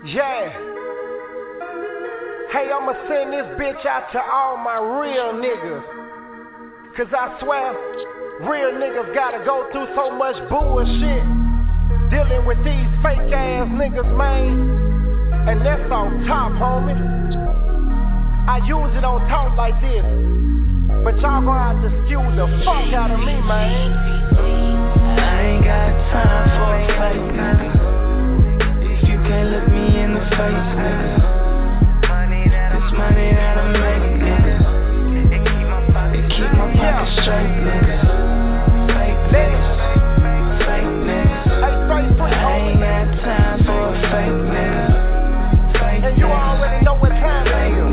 Yeah. Hey, I'ma send this bitch out to all my real niggas. Cause I swear, real niggas gotta go through so much bullshit dealing with these fake ass niggas, man. And that's on top, homie. I usually don't talk like this, but y'all gonna have to excuse the fuck out of me, man. I ain't got time for a fake nigga. If you can't look me in the face, nigga. This money that I make, nigga. It keep my pocket straight, nigga. Fake niggas, fake niggas. I ain't got time for a fake nigga. Fake and you already know what time it is.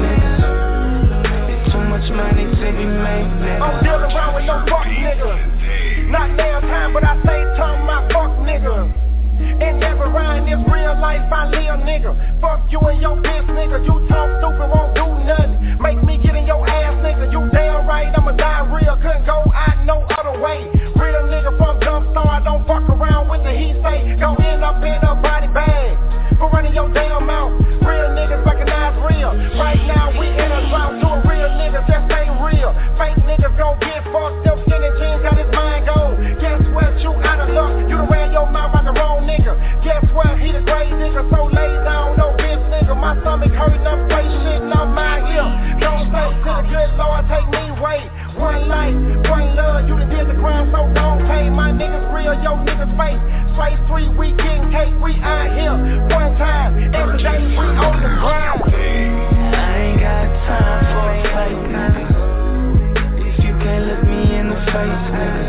It's too much money to be made, nigga. I'm dealing around with no fuck nigga. Not now time, but I say time my fuck nigga. And never rhyme this real life, I live nigga. Fuck you and your bitch nigga. You talk stupid, won't do nothing. Make me get in your ass nigga. You damn right, I'ma die real. Couldn't go out no other way. Real nigga from Jumpstart, I don't fuck around with the he say. Gon' end up in a body bag for running your damn mouth. Real niggas recognize real. Right now we in a drought to a real nigga just ain't real. Fake niggas gon' get fucked. Them skinny jeans got his mind gold. Guess what? You out of luck. You done ran your mouth like the wrong nigga. Guess what? He the great nigga, so laid down, no bitch nigga. My stomach hurting, I'm straight shitting, I'm out here. Don't say to the good Lord, take me away. One life, one love, you done did the crime, so don't pay. My niggas real, yo niggas fake. Straight street, we getting cake, we out here. One time, every day we on the ground. I ain't got time for a fake nigga. If you can't look me in the face, nigga.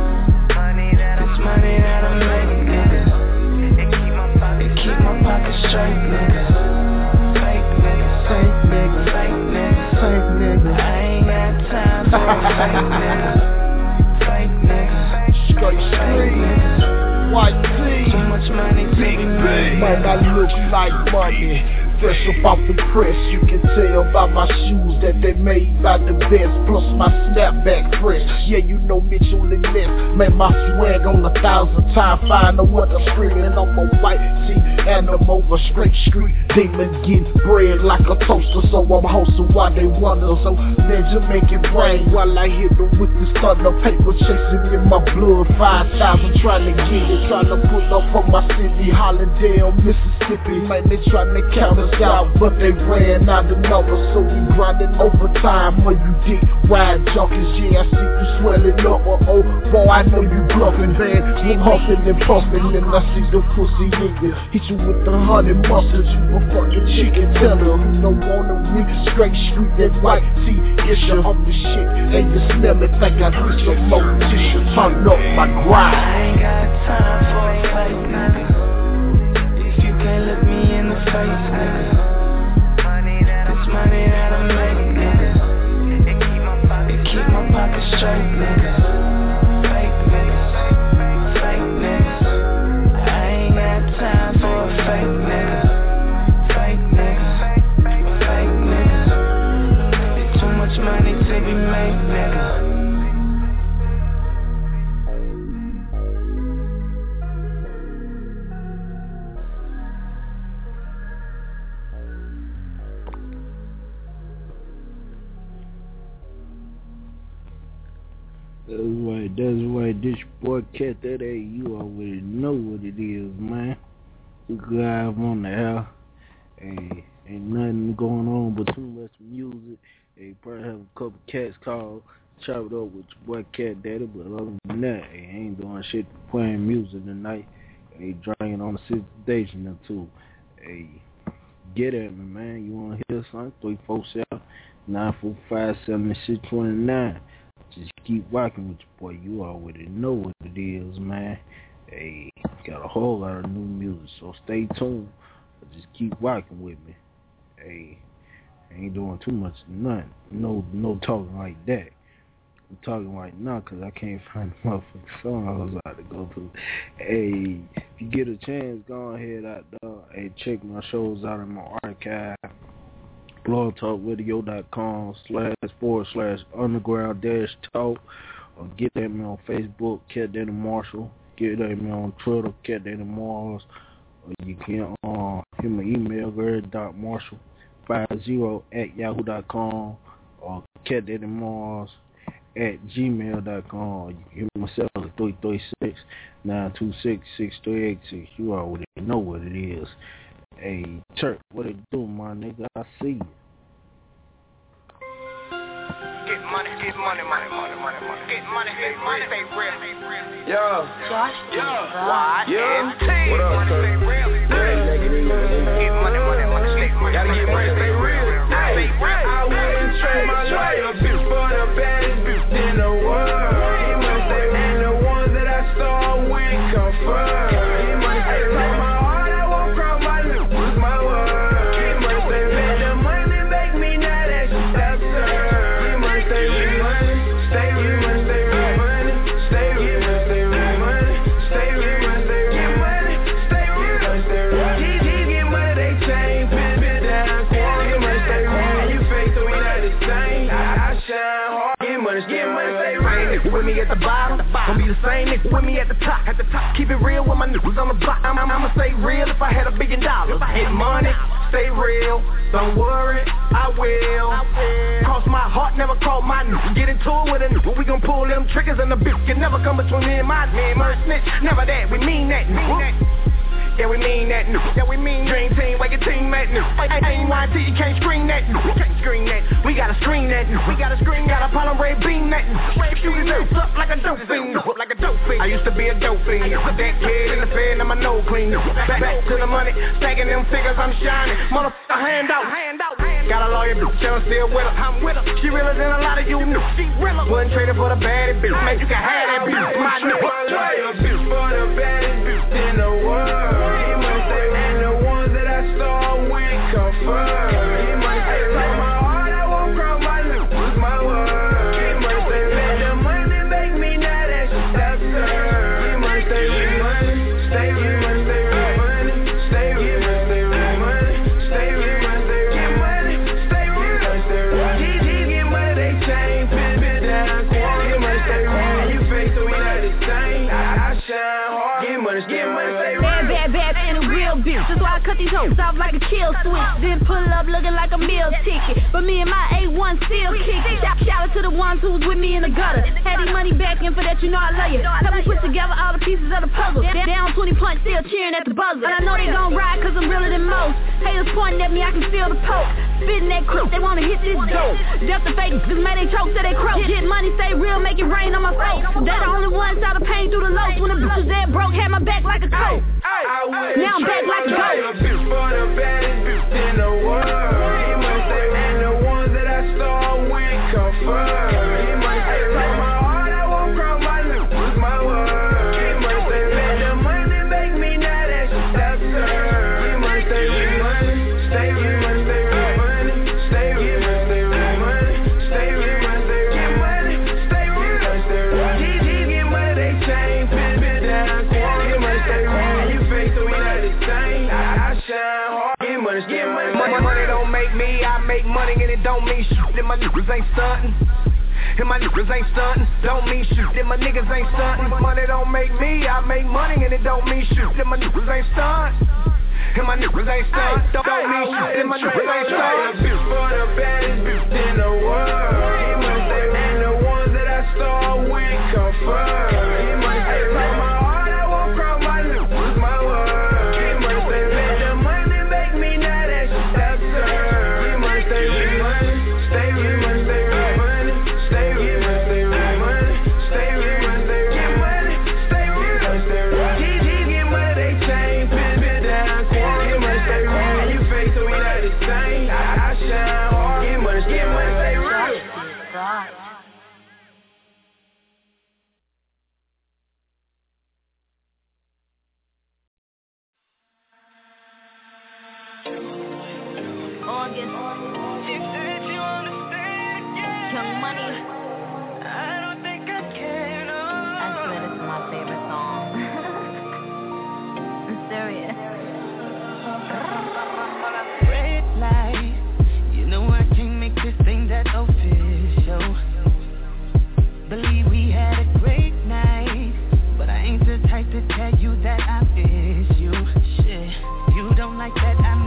This money that I make, nigga. It keep my pocket straight, nigga. Fake niggas, fake niggas, fake niggas, fake niggas. I ain't got time for a fake nigga. Fake niggas, straight street, white tee, too much money to be made. Man, I look like money. Fresh up off the press, you can tell by my shoes that they made by the best. Plus my snapback fresh, yeah you know Mitchell and Ness. Man, my swag on 1,000 times fine. Know what I'm screaming on my white tee and I'm over straight street. Demons get bread like a toaster, so I'm hosting while they wonder. So ninja make it rain while I hit them with this thunder. Paper chasing in my blood, 5,000 trying to get it, trying to put up on my city, Hollandale, Mississippi. Man, they trying to count us out, but they ran out of numbers, so we grinding overtime. When you dig wide junkies, yeah, I see you swelling up. Oh, boy, I know you bluffing, man. You huffing and puffing, and I see the pussy nigga hit you with the honey mustard. You a fucking chicken tender. You don't wanna reach straight street, that white tee. Yes, you're on the shit, and you smell it like I reach your mortician. Turn up my grind. I ain't got time for a fake nigga. If you can't look me in the face, nigga. This money that I make, nigga. It keep my pocket straight, nigga. Fake niggas, fake niggas. I ain't got time for a fake nigga. Fake niggas, fake niggas. It's too much money to be made, nigga. That's right, this boy Cat, that ain't you already know what it is, man. We live on the air. Hey, ain't nothing going on but too much music. Hey, probably have a couple cats called, chop it up with your boy Cat Daddy, but other than that, hey, ain't doing shit, playing music tonight. Hey, drinking on the station or two. Hey, get at me, man. You wanna hear something? 347-945-7629. Just keep rocking with your boy. You already know what it is, man. Hey, got a whole lot of new music, so stay tuned. Just keep rocking with me. Hey, ain't doing too much of nothing. No talking like that. I'm talking right now because I can't find the motherfucking song I was about to go through. Hey, if you get a chance, go ahead out there. Hey, check my shows out in my archive. blogtalkradio.com//underground-talk, or get at me on Facebook, Cat Daddy Marshall. Get at me on Twitter, Cat Daddy Mars. Or you can Hit my email, Marshall50@yahoo.com or catdaddy.mars@gmail.com. You can hear myself at 336-926-6386. You already know what it is. Hey, Turk, what it do, my nigga? I see you. Get money, get money, money, money, money, money. Get money, get money, stay real. Yo. Josh, Yeah. YMT. What up, Money, sir? stay real. Get money, money, money, stay real. Gotta get money, stay real. Hey, I wouldn't trade my life bitch for the baddest bitch in the world. He must say, and the ones that I saw went confirmed. He must say, take my heart, I won't cross my lips with my word. He must say, man, the money make me not that shit absurd. He must say, real money, stay real, must stay real money, stay real, must stay real money, stay real, must stay real money, stay real, must stay real. These get money, they change, bit down, he must stay real. And you fake, so we not the same. I shine hard, get money, stay real. With me at the bottom, gon' be the same nigga with me at the top. Keep it real with my niggas on the block. I'ma stay real if I had $1 billion. Get money, stay real. Don't worry, I will. Cross my heart, never cross my nigga. Get into it with a nigga. We gon' pull them triggers and the bitch can never come between me and my man. Merch snitch, never that. We mean that. Yeah, we mean that. Yeah, we mean dream team, wake your team at. Ain't YT, you can't scream that. Can't scream that. We gotta scream that. We gotta scream. Got a problem, red beam that. Shoot his ass up like a dope fiend. Like a dope fiend. I used to be a dope fiend. That kid in the fan and my nose clean. Back to the money, stacking them figures, I'm shining. Motherfucker, hand out. Got a lawyer, bitch, I'm still with her. I'm with her. She realer than a lot of you. She realer. Wouldn't trade her for the baddest bitch. Man, you can have that bitch. My nigga. Bitch for the baddest bitch in the world. He must say, and the ones that I saw went confirmed. He must say, take my heart, I won't cross my lips with my word. He must say, man, the money make me not that shit absurd. He must say, real money, stay real, must stay real money, stay real, must stay real money, stay real, must stay real money, stay real, must stay real. These get money, they change, bit down, he must stay real. And you fake, so we not the same. I shine hard, get money, stay real. Bad and a real bitch. That's why I cut these hoes off like a kill switch. Then pull up looking like a meal ticket. But me and my A1 still kicking. Shout out to the ones who was with me in the gutter. Had these money back in for that, you know I love you. Help me put together all the pieces of the puzzle. Down 20 points, still cheering at the buzzer. And I know they gon' ride cause I'm realer than most. Haters pointing at me, I can feel the poke. Spitting that crook, they wanna hit this dope. Death the fake, cause man they choke till they croak. Get money, stay real, make it rain on my face. They the only ones out of pain through the lows. When the bitch was dead broke, had my back like a coat. Now I'm back like a ghost. Bitch for the baddest bitch in the world. He must say, and the ones that I saw went confirmed. He must say, take my heart, I won't cross my lips with my word. He must say, man, the money make me not that shit absurd. He must say, real money, stay real, must stay real money, stay real, must stay real money, stay real, must stay real money, stay real, must stay real. These get money, they change, bit down, he must stay real. And you fake, so we not the same. I shine hard, get money, get money. Money don't make me, I make money and it don't mean shit. And my niggas ain't stuntin'. And my niggas ain't stuntin'. Don't mean shit. And my niggas ain't stuntin'. Money don't make me, I make money and it don't mean shit. And my niggas ain't stuntin'. And my niggas ain't stuntin'. Don't mean shit. And my niggas ain't stuntin'. Bitch for the baddest bitch in the world. He must say, and the ones that I saw went confirmed. He must say, take my heart, I won't cross my lips with my word. He must say, man, the money make me not that shit absurd. He must say, real money, stay real, must stay real money, stay real, must stay real money, stay real, must stay real money, stay real, must stay real. These get money, they change, bit down, he must stay real. And you fake, so we not the same. I shine hard, get money, stay real. Young Money. I don't think I can. I swear this is my favorite song. I'm serious. Red light, you know I can't make this thing that official. Believe we had a great night, but I ain't the type to tell you that I miss you. Shit, you don't like that I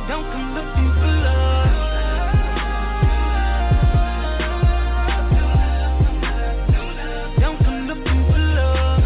don't come looking for love. Don't come looking for love.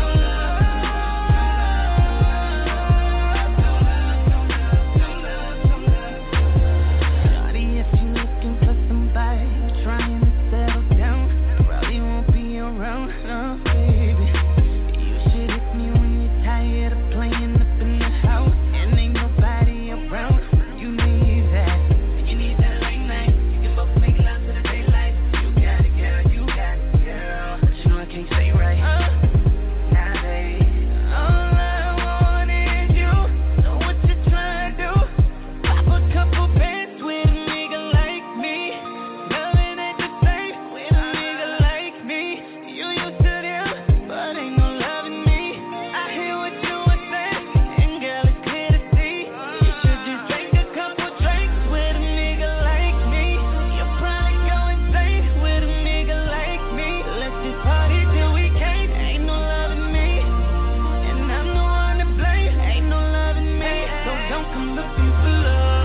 Shawty, if you looking for somebody trying to settle down, probably won't be around, no, baby. You should hit me when you're tired of playing up in the house and ain't nobody around. You need that. You need that late night. You can both make love to the daylight. You got it, girl. You got it, girl. But you know I can't say right. Nah, baby. All I want is you. So what you trying to do? Pop a couple bands with a nigga like me. Loving ain't the same with a nigga like me. You used to them, but ain't no loving me. I hear what you were saying, and girl, it's clear to see. You should just take a couple drinks with a nigga like me. You'll probably go insane with a nigga like me. Let's just party till we can't. Ain't no loving me, and I'm the one to blame. Ain't no loving me, so don't come looking for love.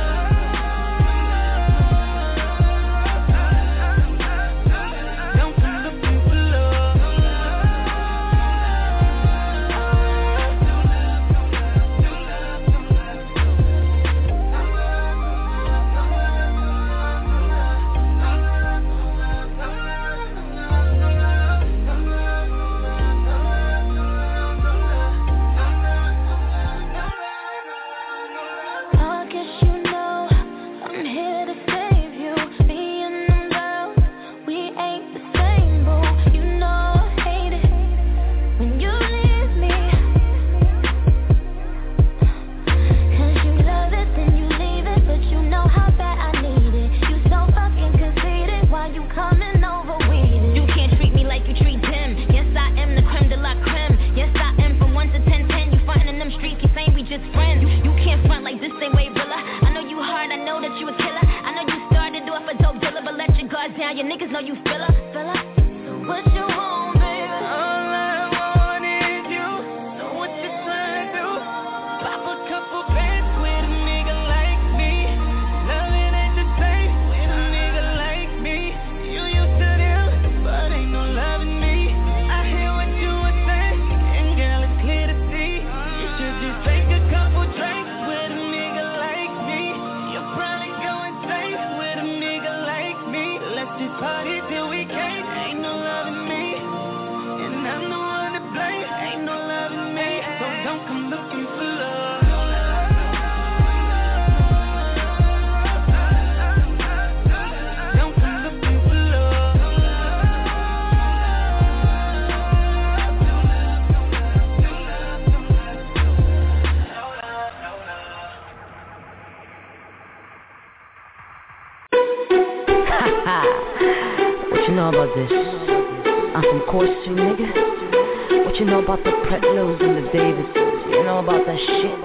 Don't come looking for love. I guess you know I'm here to save you. Me and them girls, we ain't the same, boo. You know I hate it when you leave me. 'Cause you love it, then you leave it, but you know how bad I need it. You so fucking conceited while you coming over with it. You can't treat me like you treat them. Yes, I am the creme de la creme. Yes, I am from 1 to 10, 10. You frontin' in them streets, you saying we just friends. You can't front like this same way, Villa. I know you hard, I know that you a killer. I know you started off a dope dealer, but let your guards down. Your niggas know you filler. So what you want, baby? All I want is you. So what you trying to do? Pop a couple bands with a nigga like me. Loving ain't the same with a nigga like me. You used to them, but ain't no loving me. I hear what you were saying, and girl, it's clear to see. You should just take a couple drinks with a nigga like me. You'll probably go insane with a nigga like me. Let's just party till we can't. Ain't no loving me, and I'm the one to blame. Ain't no loving me, so don't come looking for love. Don't come looking for love. What you know about this? I'm from Corsi, nigga. What you know about the Pretlos and the Davidsons? You know about that shit?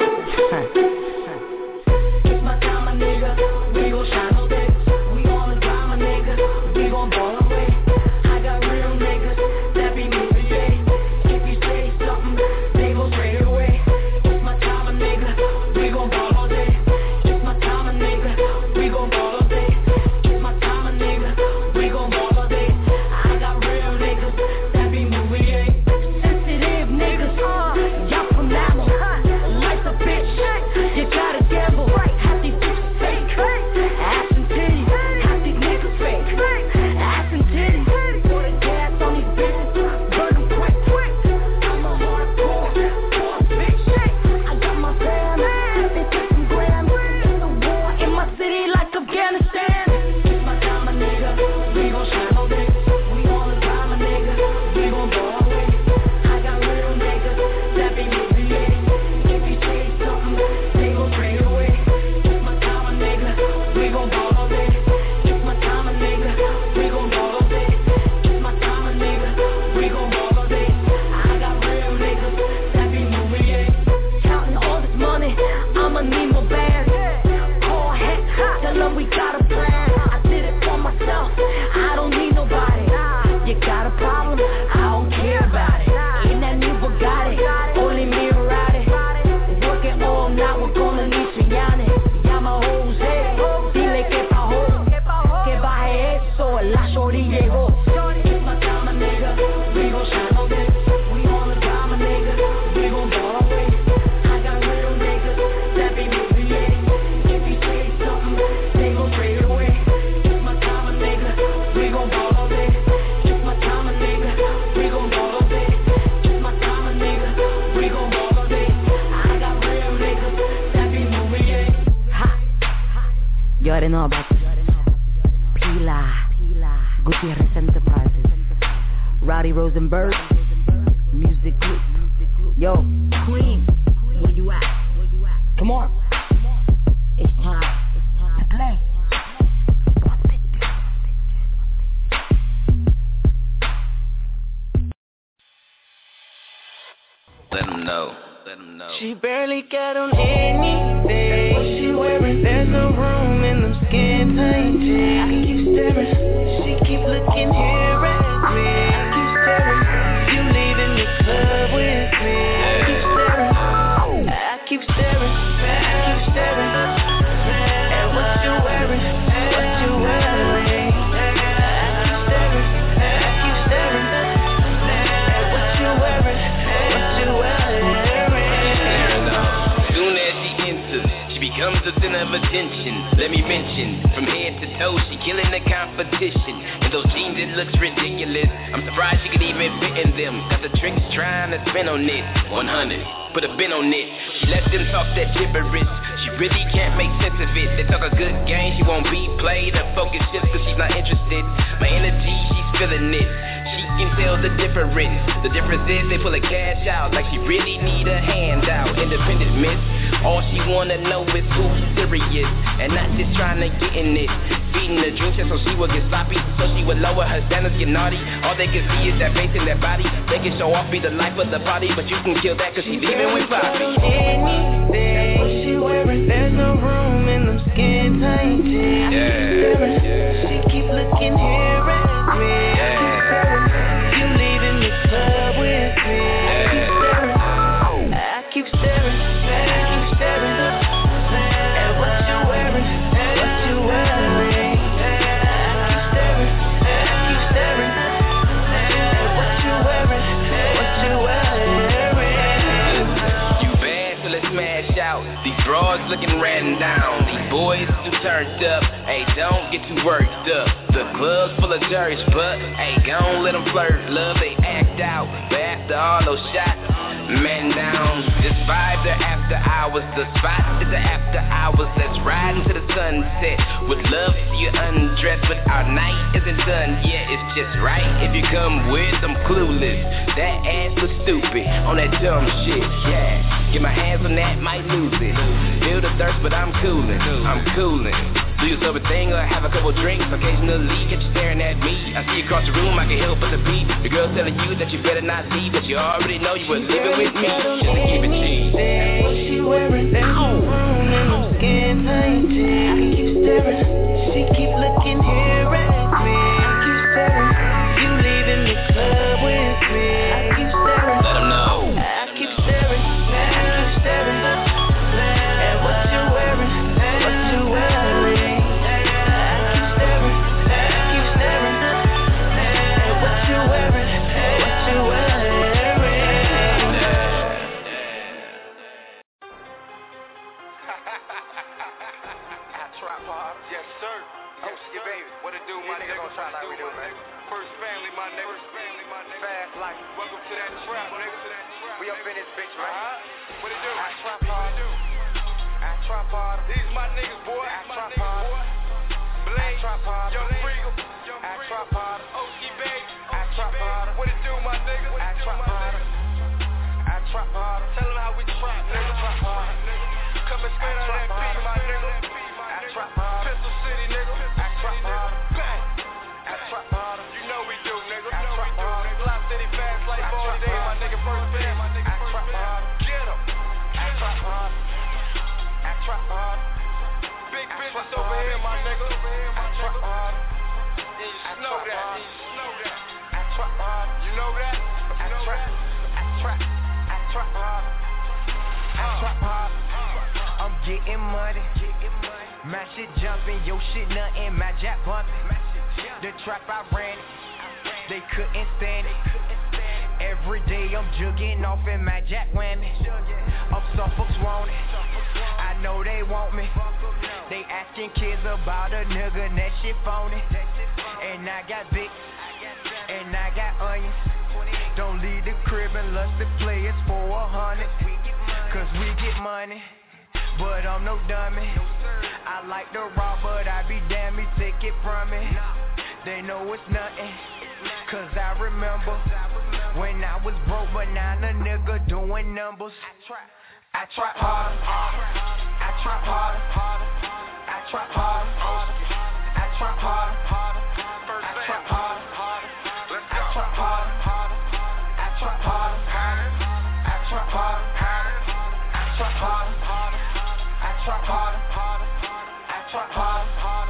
It's my time, my nigga. We gon' shine all day. We on the grind, my nigga. We gon' ball away. I got real niggas that be moving, yeah. If you say something, they go straight away. It's my time, my nigga. We gon' ball all day. It's my time, my nigga. We gon' ball all day. It's my time, my nigga. We gon' ball all day. I got real niggas that be moving, yeah. Sensitive niggas, y'all from Alamo. Life's a bitch, you gotta gamble. Half these bitches fake, ass and titties. Half these niggas fake, ass and titties. Pour the gas on these bitches, burn them quick. I'm a hardcore boss bitch. I got my fam, they took some grams. In the war in my city like Afghanistan. It's my time, my nigga. We gon' shine all day. We on the grind, my nigga. We gon' go all way. I got real niggas that be moving, yeah. If you say something, they go straight away. It's my time, my nigga. We gon' ball all day. It's my time, my nigga. We gon' ball all day. It's my time, my nigga. We gon' ball all day. I got real niggas that be moving, yeah. Counting all this money, I'ma need more bands. Call head, tell them we got a plan. I did it for myself, I don't need nobody. You got a problem, I don't care about it. In that new Bugatti, only me and ride it. Working all night, we're gonna need Triani. Yeah, my already know about this. Pila, Gutierrez Enterprises, Roddy Rosenberg, Music Group. Yo, Queen, where you at? Come on. It's time to play. Let them know. She barely got on anything. What she wearing? There's no room in them skin tight jeans. I keep staring. She keep looking here at me. I keep staring. You leaving the club with me. I keep staring. I keep staring. I keep staring. At what you wearing? What you wearing? I keep staring. I keep staring. At what you wearing? What you wearing? Becomes the center of attention. Let me mention, from head to toe, she killing the competition. And those jeans, it looks ridiculous. I'm surprised she could even fit in them. Got the tricks trying to spin on it. 100, put a bin on it. She let them talk that gibberish. She really can't make sense of it. They talk a good game, she won't be played. Her focus shifts cause she's not interested. My energy, she's feeling it. She can tell the difference. The difference is they pull a cash out like she really need a handout. Independent miss. All she wanna know is who's serious and not just trying to get in it. Feeding the drink so she would get sloppy, so she would lower her standards, get naughty. All they can see is that face and that body. They can show off, be the life of the party, but you can kill that cause she leaving with Poppy. Anything what she wearing, there's no room in them skin tight jeans. She keep looking here at me. You leaving the club with me. I keep staring. I keep staring. At what you wearing, what you wearing. I keep staring. I keep staring. At what you wearing, what you wearing. You bad, so let's smash out. These broads looking ran down. These boys too turned up. Hey, don't get too worked up. The club's full of jerks, but hey, gon' let them flirt. Love, they act out. But after all those shots, man down. This vibe, the after hours. The spot is the after hours. Let's ride into the sunset. Would love to see you undressed, but our night isn't done yet. It's just right if you come with them clueless. That ass looks stupid on that dumb shit. Yeah, get my hands on that, might lose it. Feel the thirst, but I'm coolin'. I'm coolin'. Do your sober thing or have a couple drinks. Occasionally get you staring at me. I see you across the room, I can help but the beat. The girl telling you that you better not leave, but you already know you were living with me. Just to keep it cheap. What she wearing, there's no room in them skin tight jeans. I keep staring. She keep looking here at me. I keep staring. You leaving the club with me. I keep staring. Let them know. I keep staring. I keep staring. At what you wearing, what you wearing. Fast life. Welcome to that trap, nigga. We up in this bitch, right? What it do? I trap hard. I trap hard. These my niggas, boy. I trap hard. Blade. I trap hard. Young Freagle. I trap hard. Okie Bay. I trap hard. What it do, my nigga? I trap hard. I trap hard. Tell them how we trap, nigga. Trap hard. Come and spit on that beat, my nigga. I trap hard. Pistol City, nigga. I trap hard. Bang. I trap hard. You know we do, nigga. I trap hard. Block City fast life all day, my nigga. First band, my nigga. I trap hard. Get 'em. I trap hard. I trap hard. Big business over here, my nigga. I trap hard. Yeah, you know that. I trap hard. You know that? I trap. I trap. I trap hard. I trap hard. I'm getting money. My shit jumping, your shit nothing. My jack bumping. The trap I ran it. They couldn't stand it. Every day I'm jugging off in my jack whammy. Up some folks want it. I know they want me. They asking kids about a nigga and that shit phony. And I got big. And I got onions. Don't leave the crib unless the players for 100. Cause we get money. but I'm no dummy. I like to rob, but I be damn me, take it from me. They know it's nothing, cause I remember when I was broke, but now a nigga doing numbers. I try harder, I try harder, I try harder, I try harder, I try harder, I try harder, I try harder, I try harder, I try harder, I try harder, I try harder,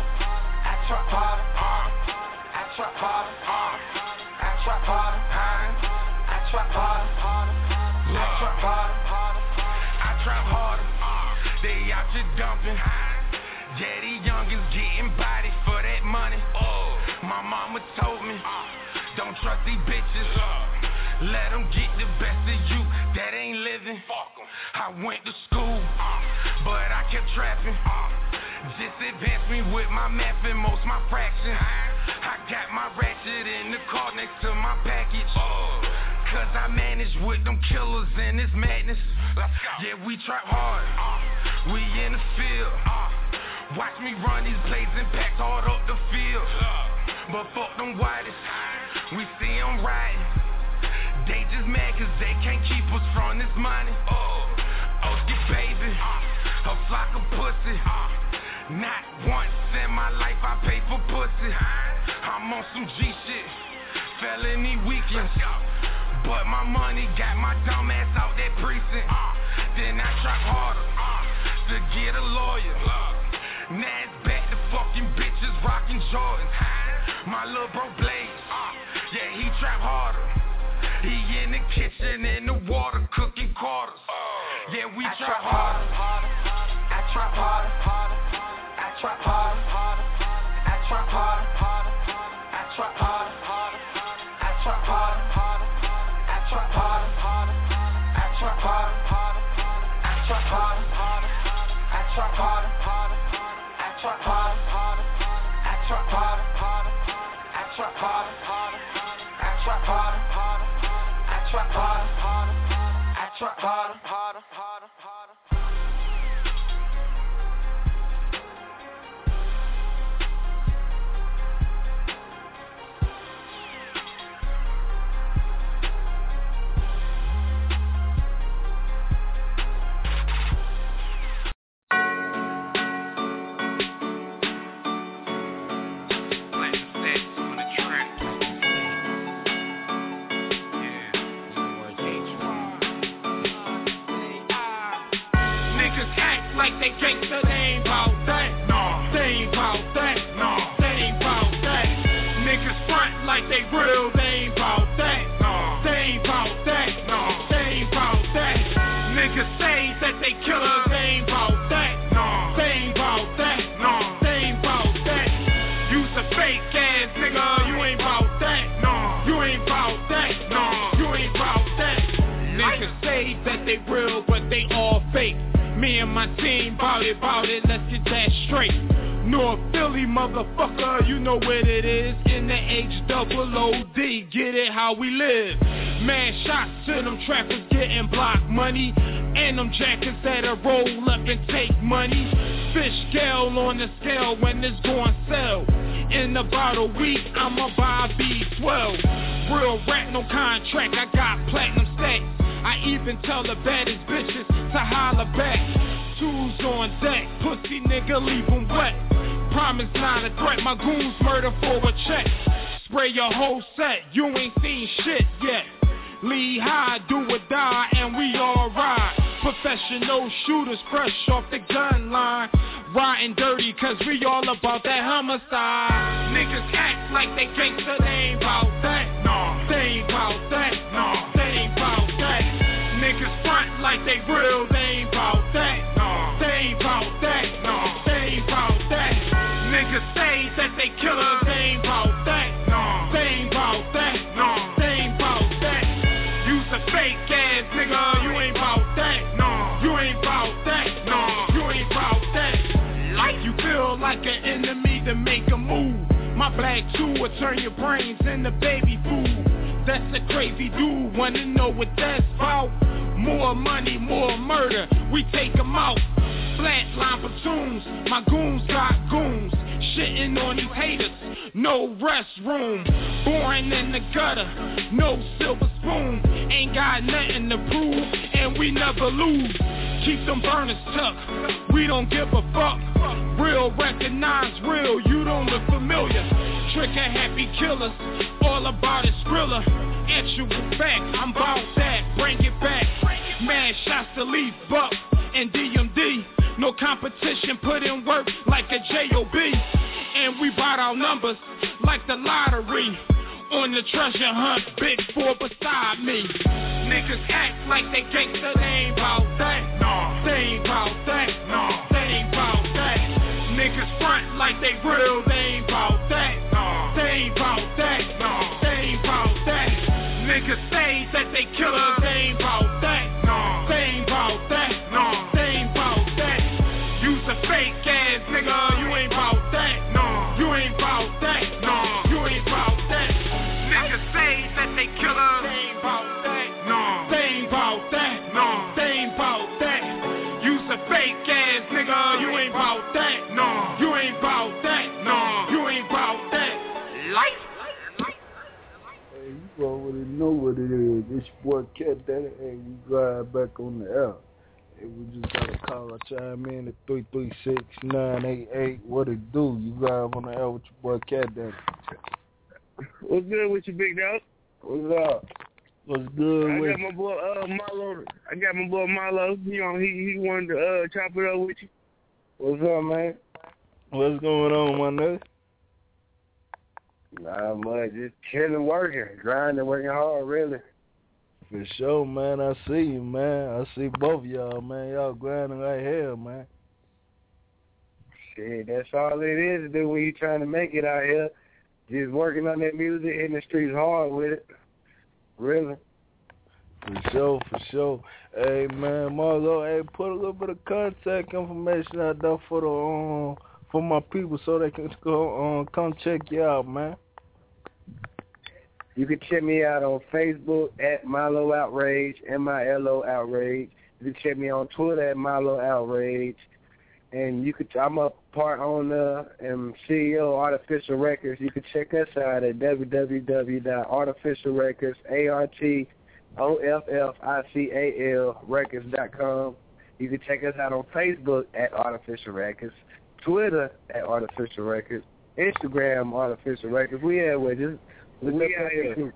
I try harder, I try harder, I try harder, I try harder, I try harder. Trap harder, they out here dumping. Yeah, these youngins getting bodies for that money. My mama told me, don't trust these bitches. Let them get the best of you, that ain't living. I went to school, but I kept trapping. Just advanced me with my math and most my fractions. I got my ratchet in the car next to my package. Cause I manage with them killers and this madness. Yeah, we trap hard, we in the field. Watch me run these blades and pack hard up the field. But fuck them whiteys, we see them riding. They just mad cause they can't keep us from this money. Oski baby, a flock of pussy. Not once in my life I pay for pussy. I'm on some G shit, felony weekends. But my money got my dumb ass out that precinct. Then I trap harder to get a lawyer. Now it's back to fucking bitches rocking Jordans. My little bro Blaze, yeah, he trap harder. He in the kitchen in the water cooking quarters. Yeah, we trap harder. I trap harder. I trap harder. I trap harder. I trap harder. I trap harder. I trap harder. I trap harder. I trap harder. I trap harder. I trap harder. I trap harder. I trap harder. I trap harder. I trap harder. I trap harder. They gangsta, they ain't bout that. No, they ain't bout that. No, they ain't bout that. Niggas front like they real, they ain't bout that. No, they ain't bout that. No, they ain't bout that. Niggas say that they killers, they ain't bout that. No, they ain't bout that. No, they ain't bout that. You's a fake ass nigga, you ain't bout that. No, you ain't bout that. No, you ain't bout that. Niggas say that they real, but they all fake. Me and my team bout it, let's get that straight. North Philly, motherfucker, you know what it is. In the H-double-O-D, get it how we live. Mad shots to them trappers getting block money. And them jackets that'll roll up and take money. Fish scale on the scale when it's going sell. In about a week, I'ma buy B12. Real rat, no contract, I got platinum stacks. I even tell the baddest bitches to holler back. Tools on deck, pussy nigga leave them wet. Promise not a threat, my goons murder for a check. Spray your whole set, you ain't seen shit yet. Lee High, do or die, and we all ride. Professional shooters fresh off the gun line. Riding dirty, cause we all about that homicide. Niggas act like they gangsta, they ain't bout that. No, they ain't bout that. No, they ain't bout that. Niggas front like they real, they ain't bout that. No, they ain't bout that. No, they ain't bout that. Niggas say that they killers, they ain't bout that. No, they ain't bout that. No, they ain't bout that. You's a fake ass nigga, you ain't bout that. No, you ain't bout that. No, you ain't bout that. Like you feel like an enemy to make a move. My black tool will turn your brains into baby food. That's a crazy dude, wanna know what that's about? More money, more murder, we take 'em out. flatline platoons. My goons got goons, shitting on these haters. No restroom, born in the gutter, no silver spoon. Ain't got nothing to prove, and we never lose. Keep them burners tucked, we don't give a fuck. Real recognize real, you don't look familiar. Trick and happy killers, all about it Skrilla. Actual fact, I'm bout that, bring it back. Mad shots to leave Buck and DMD. No competition, put in work like a JOB. And we bought our numbers like the lottery. On the treasure hunt, big four beside me. Niggas act like they gangsta, they ain't bout that. No, they ain't bout that. No, they ain't bout that. Niggas front like they real, they ain't bout that. No, they ain't bout that. No, they ain't bout that. Niggas say that they killers, they ain't bout that. No, they ain't bout that. No, they ain't bout that. You's a fake ass nigga, you ain't bout that. No, you ain't bout that. No, you ain't bout that. Niggas say that they killers, they ain't bout that. No, they ain't bout that. No, they ain't bout that. You's a fake ass nigga, you ain't bout that. No, you ain't bout that. No, you ain't bout that. Life. Hey, you already know what it is. This your boy Cat Daddy. Hey, we drive back on the air. Hey, we just got a call. I chime in at 336-988. What it do? You drive on the air with your boy Cat Daddy. What's good with you, big dog? What's up? What's good I with got my boy Milo. I got my boy Milo. He wanted to chop it up with you. What's up, man? What's going on, my nigga? Nah, much. Just chilling, working, grinding, working hard, really. For sure, man. I see you, man. I see both of y'all, man. Y'all grinding like hell, man. Shit, that's all it is to do when you trying to make it out here. Just working on that music in the streets hard with it. Really. For sure. Hey, man, Marlo, hey, put a little bit of contact information out there for my people so they can go come check you out, man. You can check me out on Facebook at Milo Outrage, MILO Outrage. You can check me on Twitter at Milo Outrage. And I'm a part owner and CEO of Artificial Records. You can check us out at www.artificialrecords, ARTOFFICAL records.com. You can check us out on Facebook at Artificial Records, Twitter at Artificial Records, Instagram Artificial Records. We everywhere. Just look out here.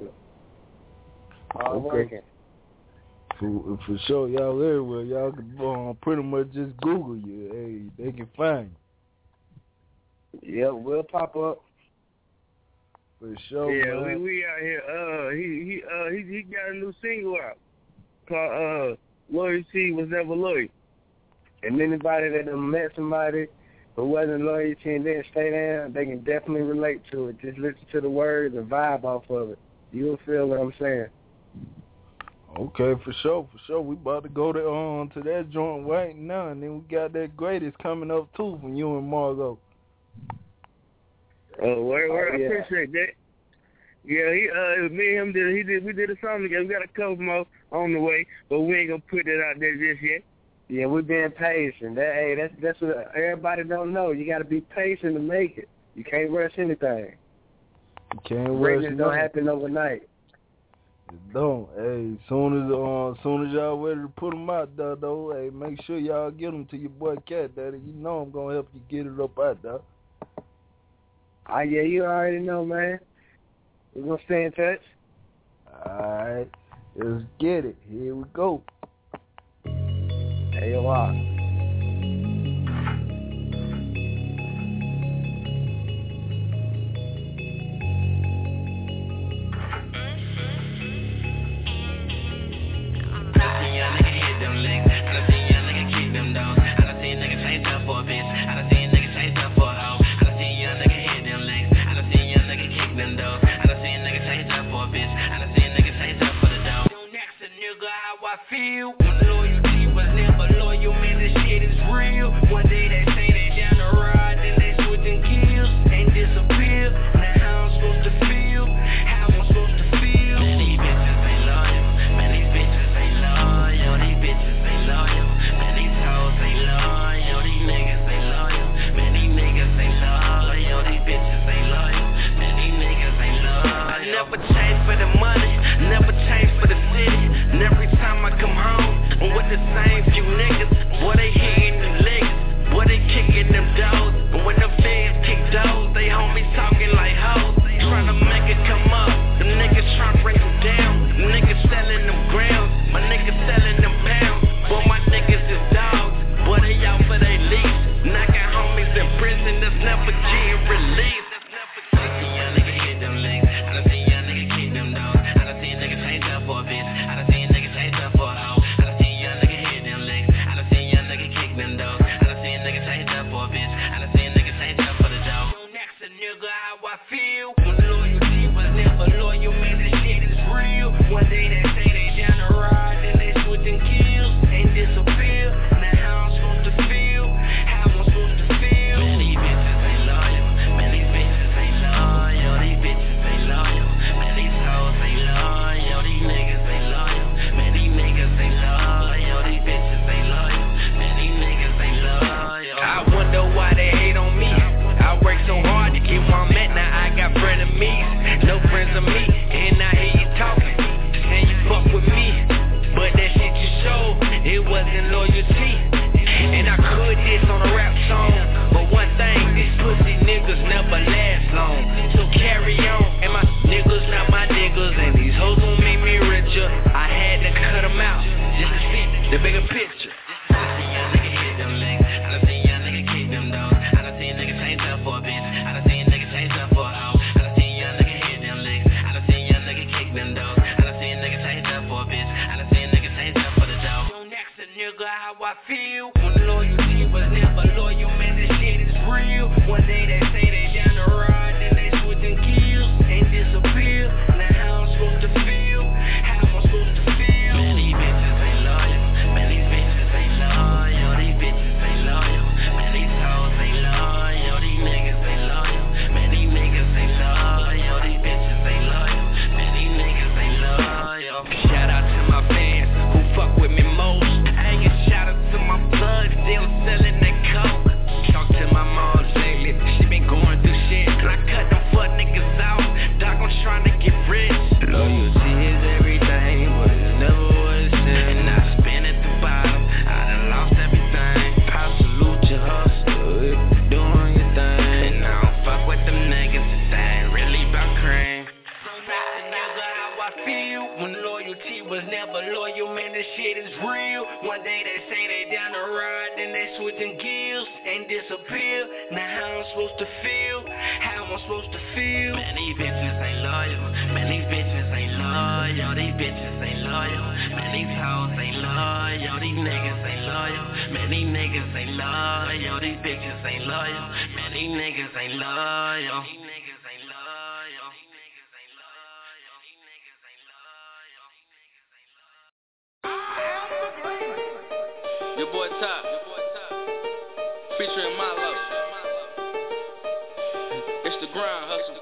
Okay. For sure, y'all everywhere. Y'all can pretty much just Google you. Hey, they can find you. Yeah, we'll pop up. For sure. Yeah, man. we out here. He got a new single out called Loyalty Was Never Loyal. And anybody that done met somebody who wasn't loyalty and didn't stay down, they can definitely relate to it. Just listen to the words and vibe off of it. You'll feel what I'm saying. Okay, for sure. We about to go to that joint right now, and then we got that greatest coming up too from you and Margo. Word. I appreciate that. Yeah, me and him we did a song together. We got a couple more on the way, but we ain't gonna put that out there just yet. Yeah, we being patient. That's what everybody don't know. You gotta be patient to make it. You can't rush anything. You can't rush. Greatness don't happen overnight. It don't. Hey, soon as y'all ready to put them out there, though, hey, make sure y'all get them to your boy Cat Daddy. You know I'm gonna help you get it up out there. Yeah, you already know, man. We're gonna stay in touch. Alright, let's get it. Here we go. AOR. Feel when loyalty was never loyal, man, this with them gills and disappear. Now how I'm supposed to feel? How I'm supposed to feel? Man, these bitches ain't loyal. Man, these bitches ain't loyal. These bitches ain't loyal. Man, these hoes ain't loyal. These niggas ain't loyal. Man, these niggas ain't loyal. These bitches ain't loyal. Man, these niggas ain't loyal. Your boy Top, featuring Milo. It's the grind hustle.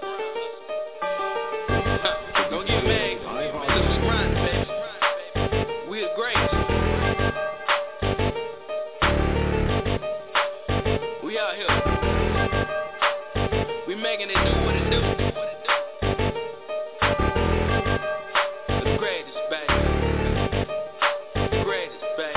Don't get mad, it's the grind, baby. We the greats. We out here. We making it do what it do. The greatest, baby. The greatest, baby.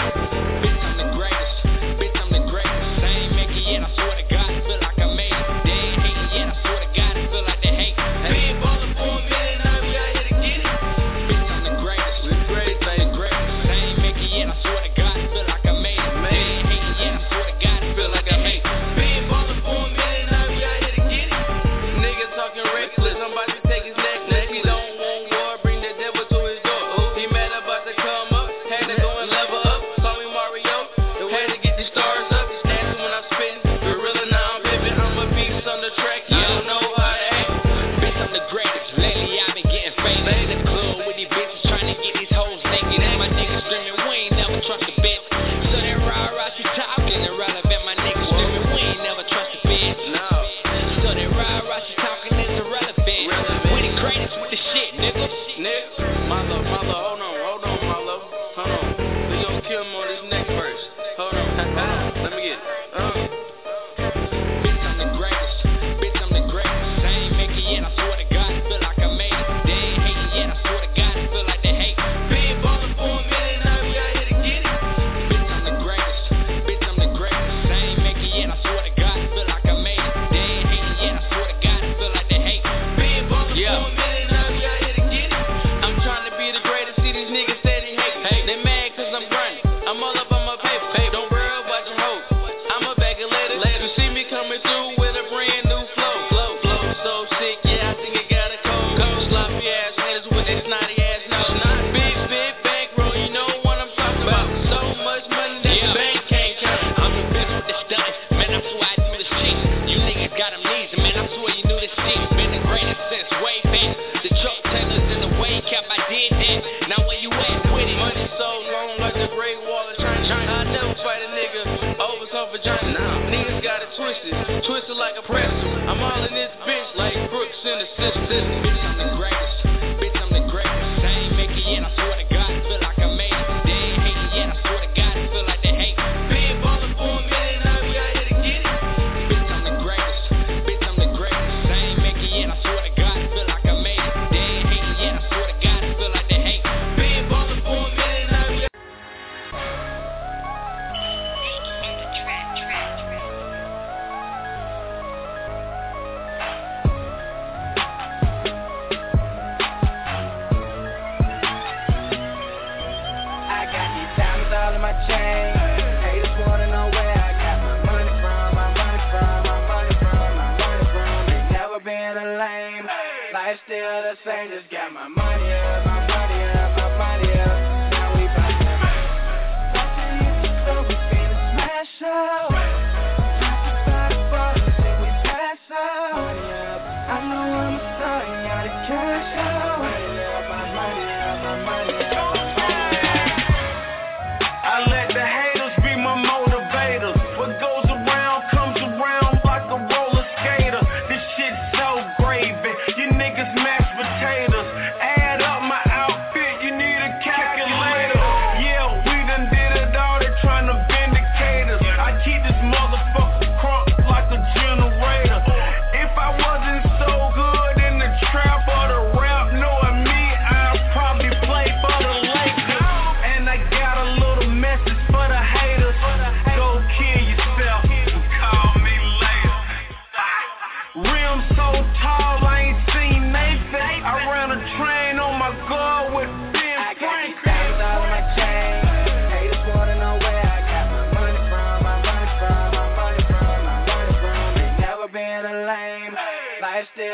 This shit's so gravy. You niggas mashed potatoes. Add up my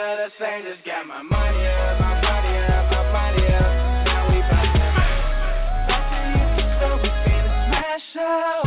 still the same, just got my money up, my money up, my money up. Now we back to back to you, so we finna smash out.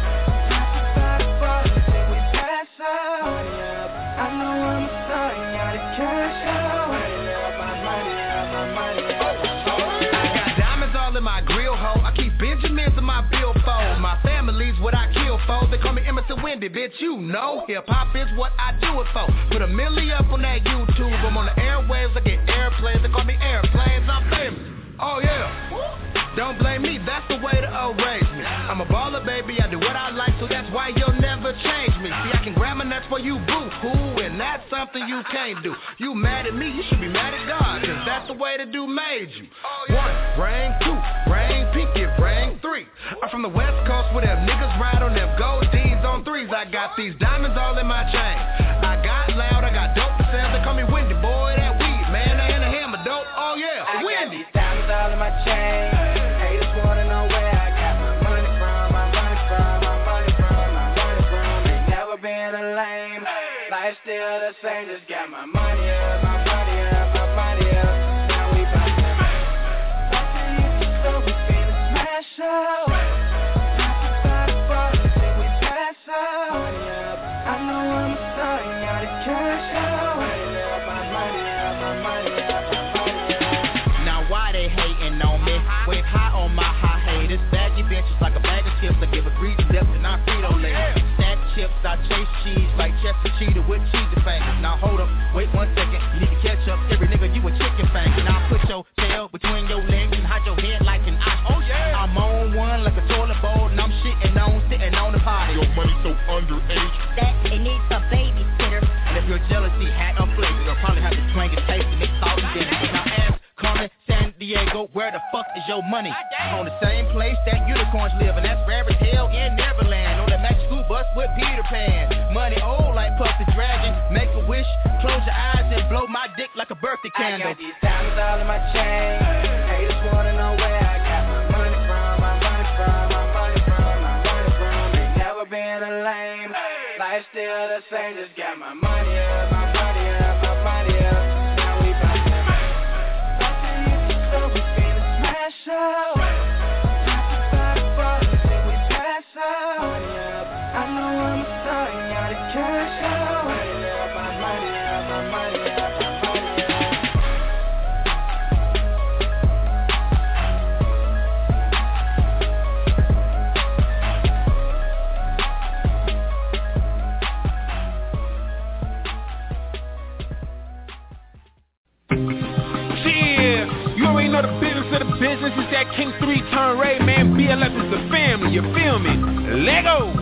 Not to start a till we pass out. I know I'm a star, ain't gotta cash out. My money up, my money up, my money up. I got diamonds all in my grill hole. I keep Benjamins in my billfold. My family's what I kill for. They call me Emerson Wendy, bitch, you know. Hip-hop is what I do it for. Put a milli up on that YouTube. I'm on the airwaves, I get airplanes. They call me airplanes, I'm famous. Oh yeah, don't blame me, that's the way to old raise me. I'm a baller, baby, I do what I like, so that's why you'll never change me. See, I can grab my nuts for you, boo-hoo, and that's something you can't do. You mad at me, you should be mad at God, cause that's the way the dude made you. 1, ring 2, ring pinky, ring 3. I'm from the West Coast where them niggas ride on them gold D's on 3s. I got these diamonds all in my chain. I got loud, I got dope for sale, they call me Wendy, boy, that weed, man, I ain't a hammer dope, oh yeah, I Wendy. got these diamonds all in my chain. Haters wanna know where I got my money from, my money from, my money from, my money from. Ain't never been a lame, life still the same, just got my money up, my money up, my money up. Now we back to you, so we finna smash out. Not to start a party till we pass out. I know I'm a star, ain't gotta cash out. My money up, my money up, my money up. Now why they hating on me? Wave high on my high haters. Baggy bitches like a bag of chips. I give a greasy depth and I Frito-Lay. Stack chips, I chase cheese like Chester Cheetah with cheesy fingers. Now hold up, wait 1 second. You need to catch up, every nigga you a chicken finger. Now put your tail between your legs and hide your head like an eye. Oh yeah, I'm on one like a toilet bowl and I'm sitting on the potty. Your money so underage that it needs a babysitter. And if your jealousy had a flavor, you'll probably have to swing it taste and it's all dinner. Now ask Carmen, San Diego, where the fuck is your money? On the same place that unicorns live, and that's rare as hell in Neverland. On that magic school bus with Peter Pan. Money old like Puff the Dragon. Make a wish, close your eyes and blow my dick like a birthday candle. I got these diamonds all in my chain. Haters wanna know where I got my money from, my money from, my money from, my money from. Ain't never been a lame, life still the same, just got my money up, my money up, my money up. Now we back to you, so we finna smash out. Not to start a party till we pass out. I know I'm a star, ain't gotta cash out. My money up, my money up, my money up. You already know the business of the business. It's that King 3 turn Ray, man. BLF is the family, you feel me? Lego!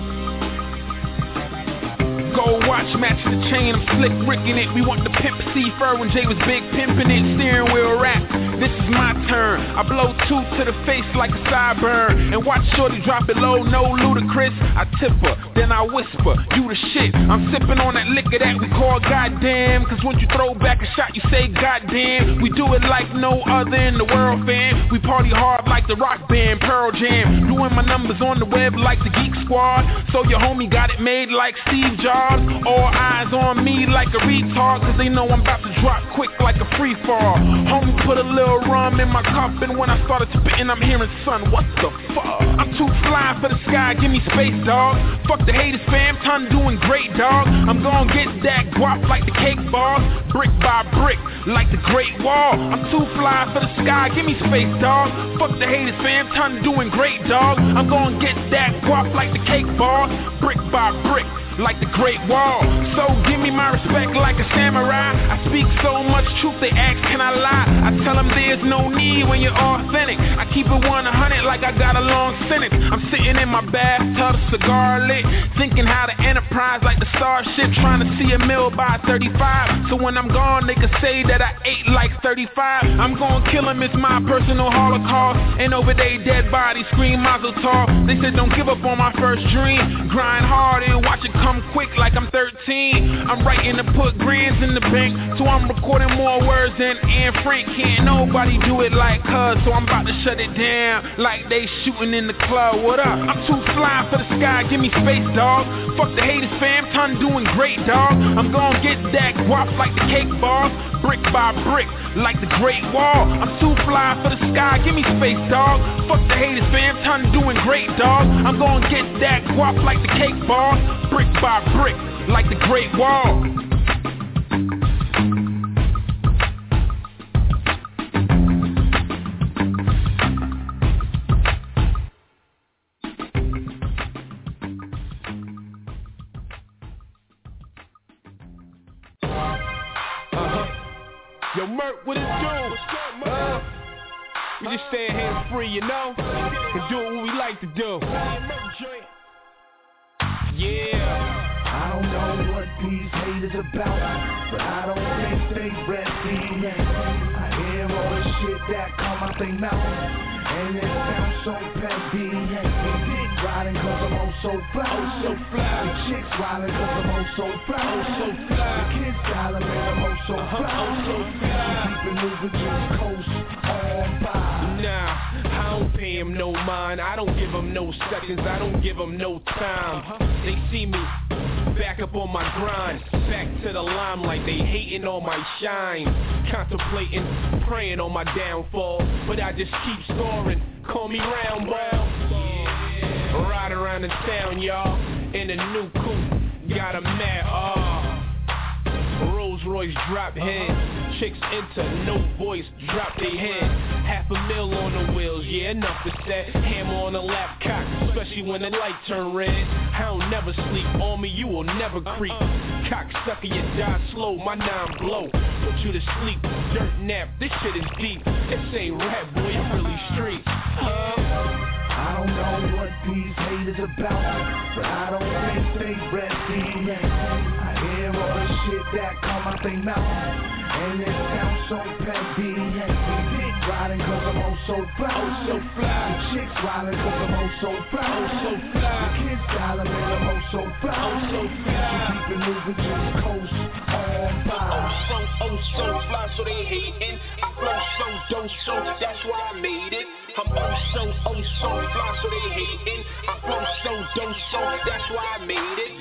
Gold watch matching the chain, I'm slick ricking it. We want the pimp C fur when Jay was big pimping it. Steering wheel rap, this is my turn. I blow 2 to the face like a sideburn. And watch shorty drop it low, no ludicrous. I tip her, then I whisper, you the shit. I'm sipping on that liquor that we call goddamn. Cause once you throw back a shot, you say goddamn. We do it like no other in the world, fam. We party hard like the rock band, Pearl Jam. Doing my numbers on the web like the Geek Squad. So your homie got it made like Steve Jobs. All eyes on me like a retard, cause they know I'm about to drop quick like a free fall. Homie put a little rum in my cup, and when I started spitting, I'm hearing, son, what the fuck? I'm too fly for the sky, give me space, dog. Fuck the haters, fam, time doing great, dog. I'm gon' get that guap like the cake boss, brick by brick, like the Great Wall. I'm too fly for the sky, give me space, dog. Fuck the haters, fam, time doing great, dog. I'm gon' get that guap like the cake boss, brick by brick, like the Great Wall. So give me my respect like a samurai. I speak so much truth, they ask, can I lie? I tell them there's no need when you're authentic. I keep it 100 like I got a long sentence. I'm sitting in my bathtub, cigar lit, thinking how the Enterprise like the Starship, trying to see a meal by 35. So when I'm gone, they can say that I ate like 35. I'm gonna kill them, it's my personal holocaust. And over they dead bodies scream mazel tov. They said don't give up on my first dream. Grind hard and watch it come quick like I'm 13. I'm writing to put grands in the bank, so I'm recording more words than Anne Frank. Can't nobody do it like her, so I'm about to shut it down like they shooting in the club. What up? I'm too fly for the sky, give me space, dog. Fuck the haters, fam, ton doing great, dog. I'm gonna get that guap like the cake boss, brick by brick like the Great Wall. I'm too fly for the sky, give me space, dog. Fuck the haters, fam, ton doing great, dog. I'm gonna get that guap like the cake boss, brick by brick like the Great Wall. Yo, Merc, what it do? We just stay hands free, you know, and do what we like to do. Yeah. I don't know what these haters about, but I don't think they ready. I hear all the shit that come out they mouth, and it sounds so petty. Dick riding cause I'm oh so fly, oh so fly. The chicks riding cause I'm oh so fly, oh so fly. The kids styling man, I'm oh so fly, oh so fly. Keep it moving just coast on by. Nah, I don't pay him no mind, I don't give him no seconds, I don't give him no time. They see me back up on my grind, back to the limelight, they hating on my shine, contemplating, praying on my downfall, but I just keep scoring, call me round ball. Yeah. Ride around the town, y'all, in a new coupe, got a mad, Rolls Royce drop head, chicks enter, no voice, drop they head, $500,000 on the wheels, yeah, enough to set, hammer on the lap cock, especially when the light turn red, I don't never sleep, on me you will never creep, cocksucker you die slow, my nine blow, put you to sleep, dirt nap, this shit is deep, this ain't rap boy, it's really street, I don't know what these haters about, but I don't think they ready. I hear all the shit that come out they mouth, and it sounds so petty. Dick riding cause I'm oh so fly, oh so fly. The chicks riding cause I'm oh so fly, oh so fly. The kids styling man, I'm oh so fly, oh so fly. Keep it moving just coast on by. Oh so fly, so they hating. I flow so dope, so that's why I made it. I'm oh so fly, so they hating. I flow so dope, so that's why I made it.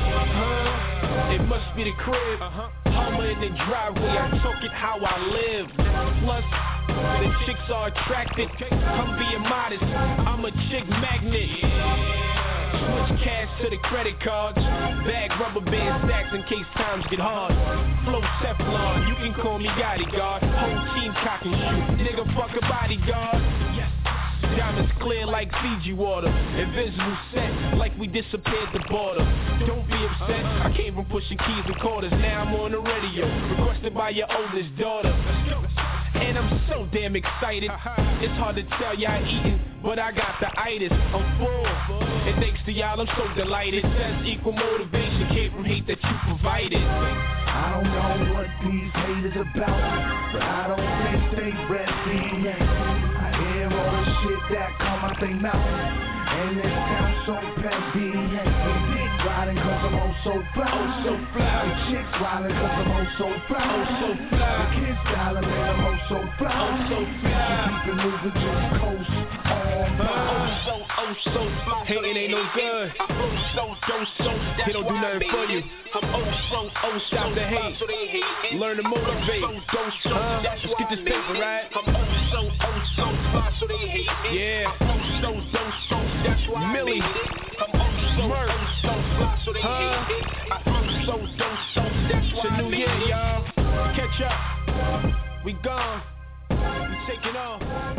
It must be the crib, Hummer in the driveway, I took it how I live. Plus, the chicks are attracted, I'm being modest, I'm a chick magnet. Switch cash to the credit cards, bag rubber band stacks in case times get hard. Flow Teflon, you can call me Gotti Guard. Whole team cock and shoot, nigga fuck a bodyguard. Diamonds clear like Fiji water, invisible set like we disappeared the border. Don't be upset, I came from pushing keys and quarters, now I'm on the radio, requested by your oldest daughter. And I'm so damn excited, it's hard to tell y'all eating, but I got the itis, I'm full. And thanks to y'all, I'm so delighted. That's equal motivation, came from hate that you provided. I don't know what these haters about, but I don't think they ready. I hear all the shit that come out they mouth, and it sounds so petty. Dick riding cause I'm oh so fly, oh so fly. The chicks riding cause I'm oh so fly, oh so fly. The kids styling man, I'm oh so fly, oh so fly. Keep it moving just coast on by. Oh so fly, hating ain't no good. I flow so dope, so that's they don't do nothing for you. I'm Stop the hate, so they hating. Learn to motivate. Let's get this paper right. I'm so fly, so they hating. Yeah. I'm so that's why Millie. I'm so fly, so they hating. I'm so that's why it's a new year, y'all. Catch up. We gone. We taking off.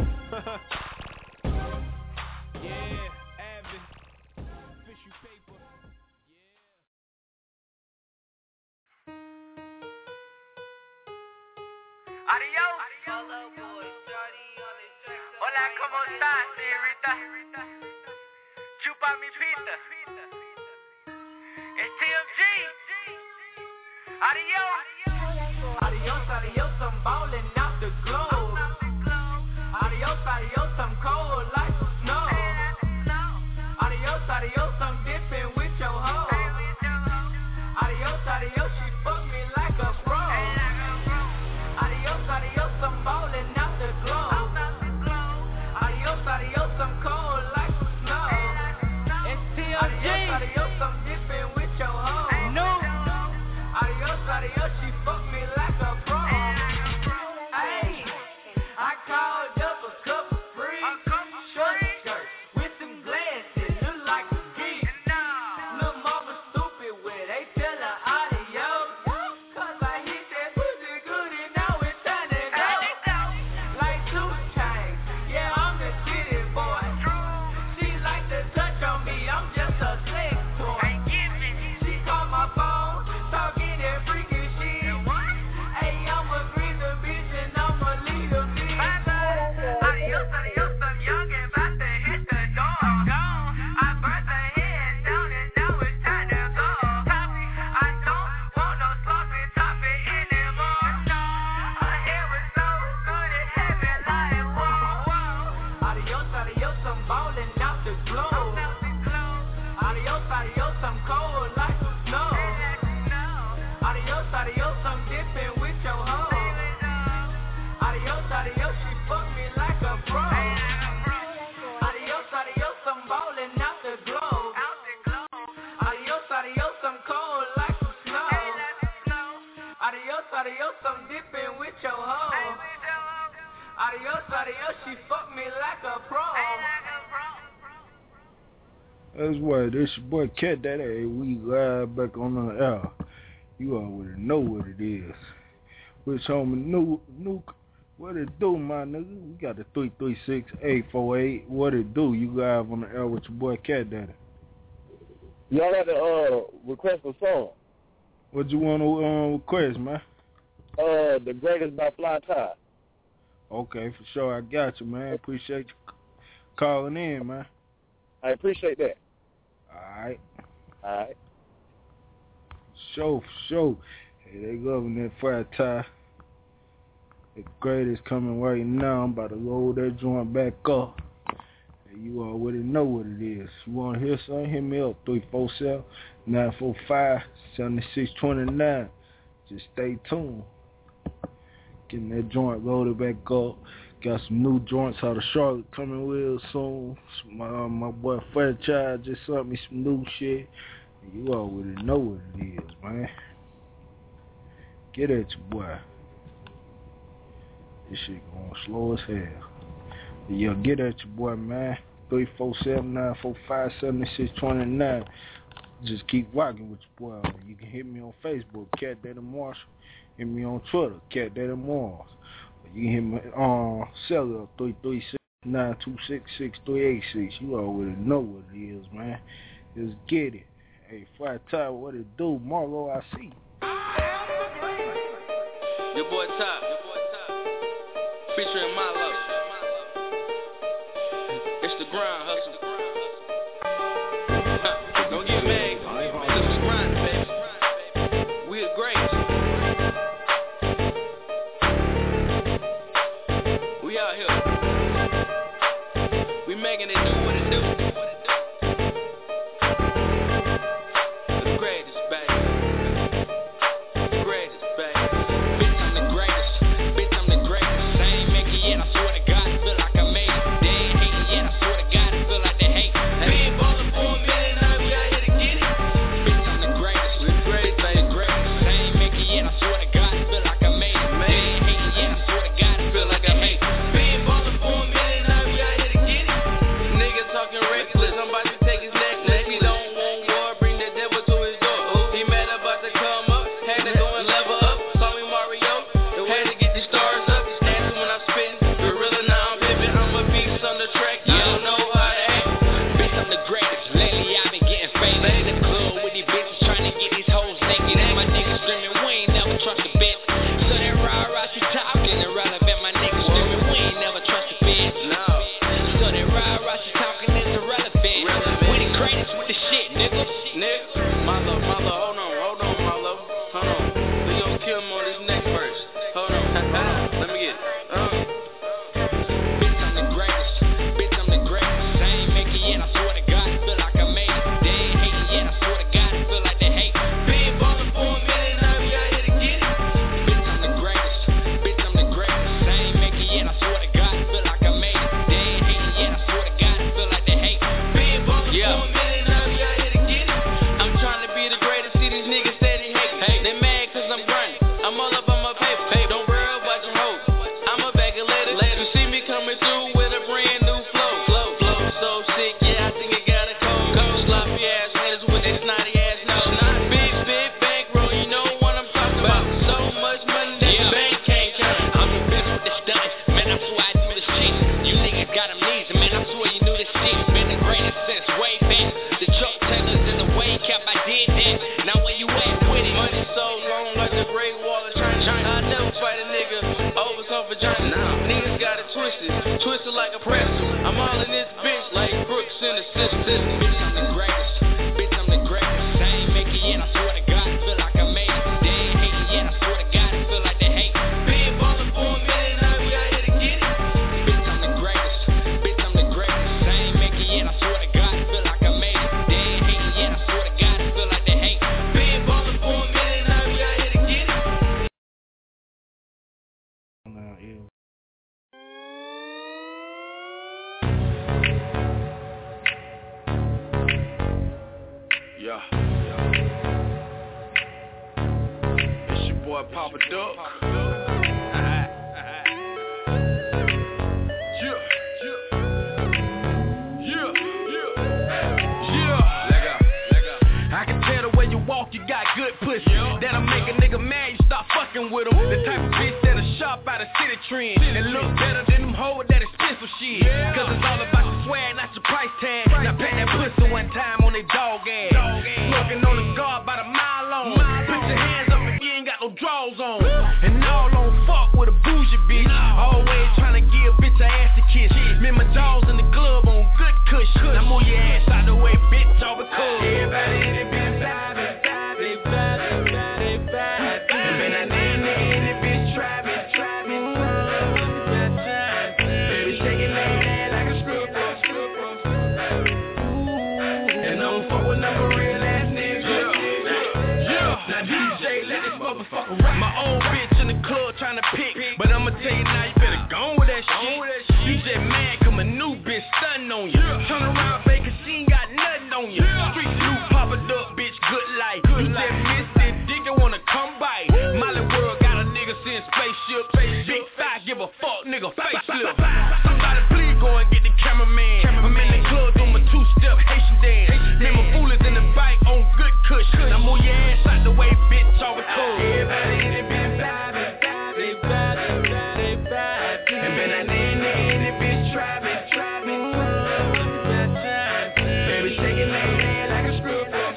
Yeah, Avid. Tissue paper. Adiós. Hola, ¿cómo estás, señorita? Chupa mi pita. It's TMG. Adiós, I'm ballin' out the globe. Adiós, I'm cold like snow. Adiós, I'm dipping with your hoe. Adiós, Adios, I'm dipping with your hoe. Adios, adios, she fuck me like a pro. That's why this your boy Cat that hey, we live back on the air. You already know what it is. Which homie Nuke, what it do, my nigga? We got the 336-848. What it do? You live on the air with your boy Cat Daddy. Y'all got to request a song. What you want to request, man? The Greatest by Fly Tie. Okay, for sure. I got you, man. Appreciate you calling in, man. I appreciate that. All right. For sure. Hey, they loving that Fly Tie. The Greatest coming right now. I'm about to load that joint back up. Hey, you already know what it is. You want to hear something? Hit me up. 347-945-7629. Just stay tuned. Getting that joint loaded back up. Got some new joints out of Charlotte coming real soon. My boy Fairchild just sent me some new shit. You already know what it is, man. Get at your boy. This shit going slow as hell. But yeah, get at your boy, man. 347-945-7629. Just keep rocking with your boy. You can hit me on Facebook, Cat Daddy Marshall. Hit me on Twitter, Cat Daddy Marshall. You can hit me on cellular 336-926-6386. You already know what it is, man. Let's get it. Hey, Fly Tie, what it do? Marlo, I see. Your boy Top. Featuring Milo. It's the grind, hustle. Don't get mad. This is grind, baby. We are great. We out here. We making it do what it do. The greatest, baby. The greatest, baby. Bitch, I'm the greatest. Bitch, I'm the greatest. I ain't make it yet, I swear boy Papa Duck. You got good pussy, that'll make a nigga mad, you start fucking with him. The type of bitch that'll shop out of city trend and look better than them hoes that expensive shit. Cause it's all about your swag, not your price tag. Now pat that pussy one time on they dog ass. Smoking on the guard by the mile long. Put your hands up if you ain't got no drawers on. And all on fuck with a bougie bitch. Always trying to give bitch a ass to kiss. Me and my dogs in the club on good kush. Now move your ass out the way, bitch, all because everybody in it been vibing. My old bitch in the club trying to pick, but I'ma tell you now, you better go on with that shit. You just mad cause my new bitch stunning on you. Turn around, baby, cause she ain't got nothing on you. Street new Papa Duck, bitch, good life. You just missed it, dick, you wanna come by. Molly World got a nigga seeing spaceship. Big fat, give a fuck, nigga, facelift. Somebody please go and get the cameraman. I'm in the club doing my two-step Haitian dance. Me and my fool is in the bike on good kush. Now move your ass out the way, bitch, all with cool. Everybody in it been vibing. And been a nigga in it, bitch, driving. Baby, shaking that head like a stripper.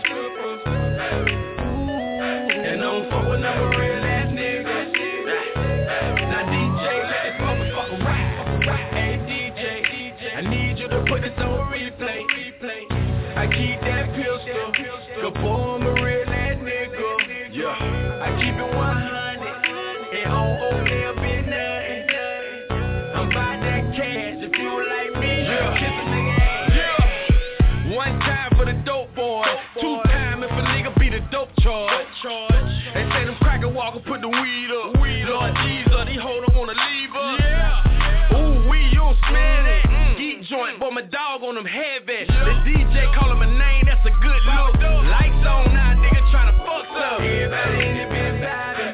And don't fuck with no real ass niggas. Now DJ, let this motherfucker rap. Hey DJ, I need you to put this on replay. I keep that pistol, go boy, I'm a real ass nigga. Yeah, I keep it 100, and on O'Neill been nothing. I'm about that cash, if you like me, kiss a nigga ass. Yeah, one time for the dope boy, 2 times if a nigga be the dope charge. They say them cracker walker put the weed up. Lord Jesus, these hoes don't wanna leave us. Yeah. Ooh, you don't smell that. Geek joint, boy, my dog on them heavy. The DJ call him a name, that's a good look. Lights on now, nigga tryna fuck some. Everybody in it been vibing.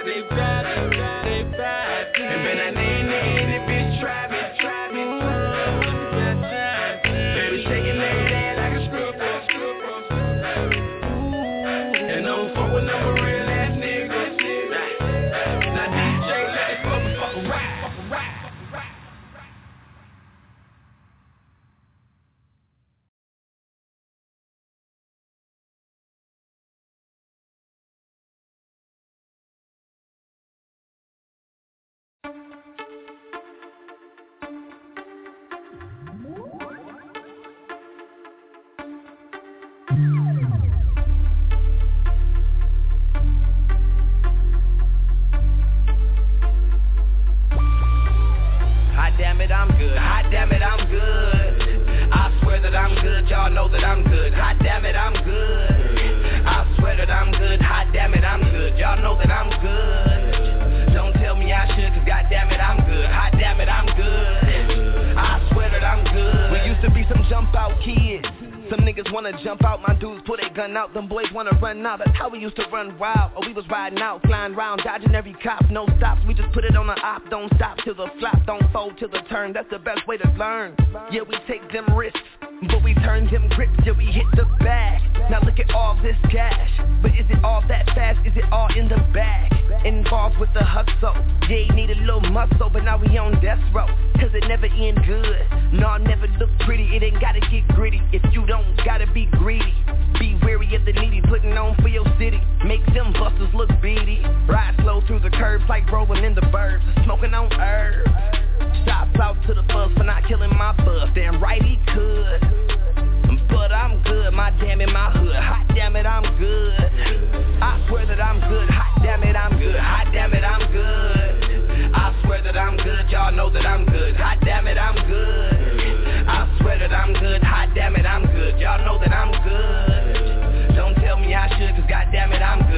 And been a nigga in it, bitch, driving. Baby, shaking that head like a stripper. And don't fuck with no real ass niggas. Now DJ, let this motherfucker rap. Damn it, I'm good. Hot damn it, I'm good. I swear that I'm good. Y'all know that I'm good. Hot damn it, I'm good. I swear that I'm good. Hot damn it, I'm good. Y'all know that I'm good. Don't tell me I should, cause goddamn it, I'm good. Hot damn it, I'm good. I swear that I'm good. We used to be some jump out kids. Some niggas wanna jump out, my dudes pull their gun out. Them boys wanna run out, that's how we used to run wild. Or we was riding out, flying round, dodging every cop. No stops, we just put it on the op. Don't stop till the flop, don't fold till the turn. That's the best way to learn. Yeah, we take them risks, but we turn them grips till we hit the bag. Now look at all this cash, but is it all that fast? Is it all in the bag? Involved with the hustle, yeah, you need a little muscle, but now we on death row, cause it never end good. No, never look pretty, it ain't gotta get gritty. If you don't gotta be greedy, be wary of the needy, putting on for your city. Make them busters look beady. Ride slow through the curbs like rolling in the burbs, smoking on herbs. Shots out to the buzz for not killing my buzz, damn right he could. But I'm good, my damn in my hood. Hot damn it, I'm good. I swear that I'm good. Hot damn it, I'm good. Hot damn it, I'm good. I swear that I'm good. Y'all know that I'm good. Hot damn it, I'm good. I swear that I'm good. Hot damn it, I'm good. Y'all know that I'm good. Don't tell me I should, cause goddamn it, I'm good.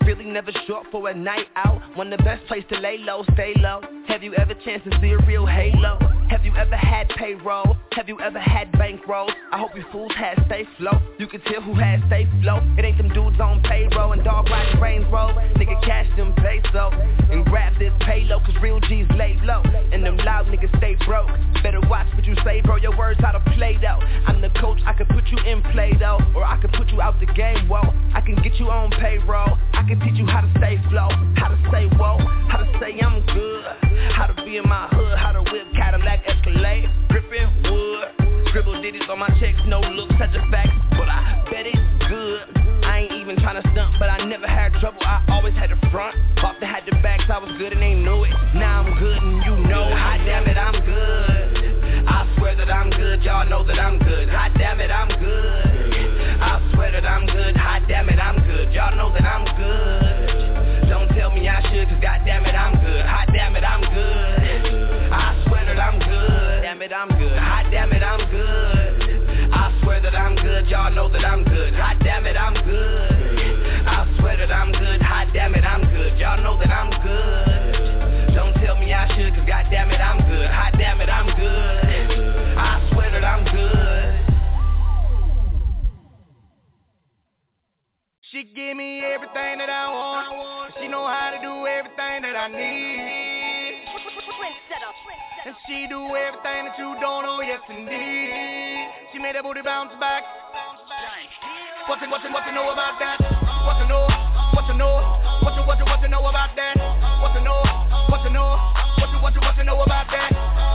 really never short for a night out. One of the best place to lay low, stay low. Have you ever chanced to see a real halo? Have you ever had payroll? Have you ever had bankroll? I hope you fools had safe flow. You can tell who has safe flow. It ain't them dudes on payroll and dog riding Range Rover. Nigga cash them peso and grab this payload, cause real G's lay low and them loud niggas stay broke. Better watch what you say, bro. Your words how to play though. I'm the coach, I can put you in play though, or I can put you out the game, whoa. I can get you on payroll. I can teach you how to stay flow, how to say whoa, how to say I'm good, how to be in my hood, how to whip Cadillac Escalade, gripping wood, scribble digits on my checks, no looks, such a fact, but I bet it's good. I ain't even tryna stunt, but I never had trouble, I always had the front. Often had the backs, I was good and they knew it. Now I'm good and you know, hot damn it, I'm good. I swear that I'm good, y'all know that I'm good. Hot damn it, I'm good. I swear that I'm good, hot damn it, I'm good. Y'all know that I'm good. Don't tell me I should, cause goddamn it, I'm good. Hot damn it, I'm good. I swear that I'm good. Damn it, I'm good. Hot damn it, I'm good. I swear that I'm good, y'all know that I'm good. Hot damn it, I'm good. I swear that I'm good. Hot damn it, I'm good. Y'all know that I'm good. Don't tell me I should, cause goddamn it, I'm good. Hot damn it, I'm good. I swear that I'm good. She give me everything that I want. She know how to do everything that I need. And she do everything that you don't know, yes indeed. She made that booty bounce back. What you know about that? What you know about that? What you know about that? What you know about that? What you know about that?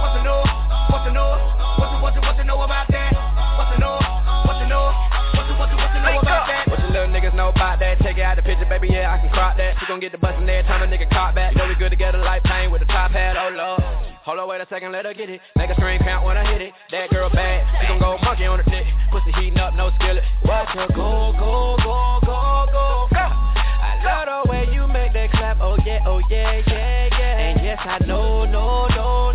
What you little niggas know about that? Take it out the picture, baby, yeah, I can crop that. She gon' get the bustin' every time a nigga caught back. You know we good together like pain with the top hat, oh lord. Hold on, wait a second, let her get it. Make a screen count when I hit it. That girl bad, she gon' go monkey on the dick. Pussy heating up, no skillet. Watch her go, go, go, go, go, go. I love the way you make that clap, oh yeah, yeah, yeah. And yes, I know, no.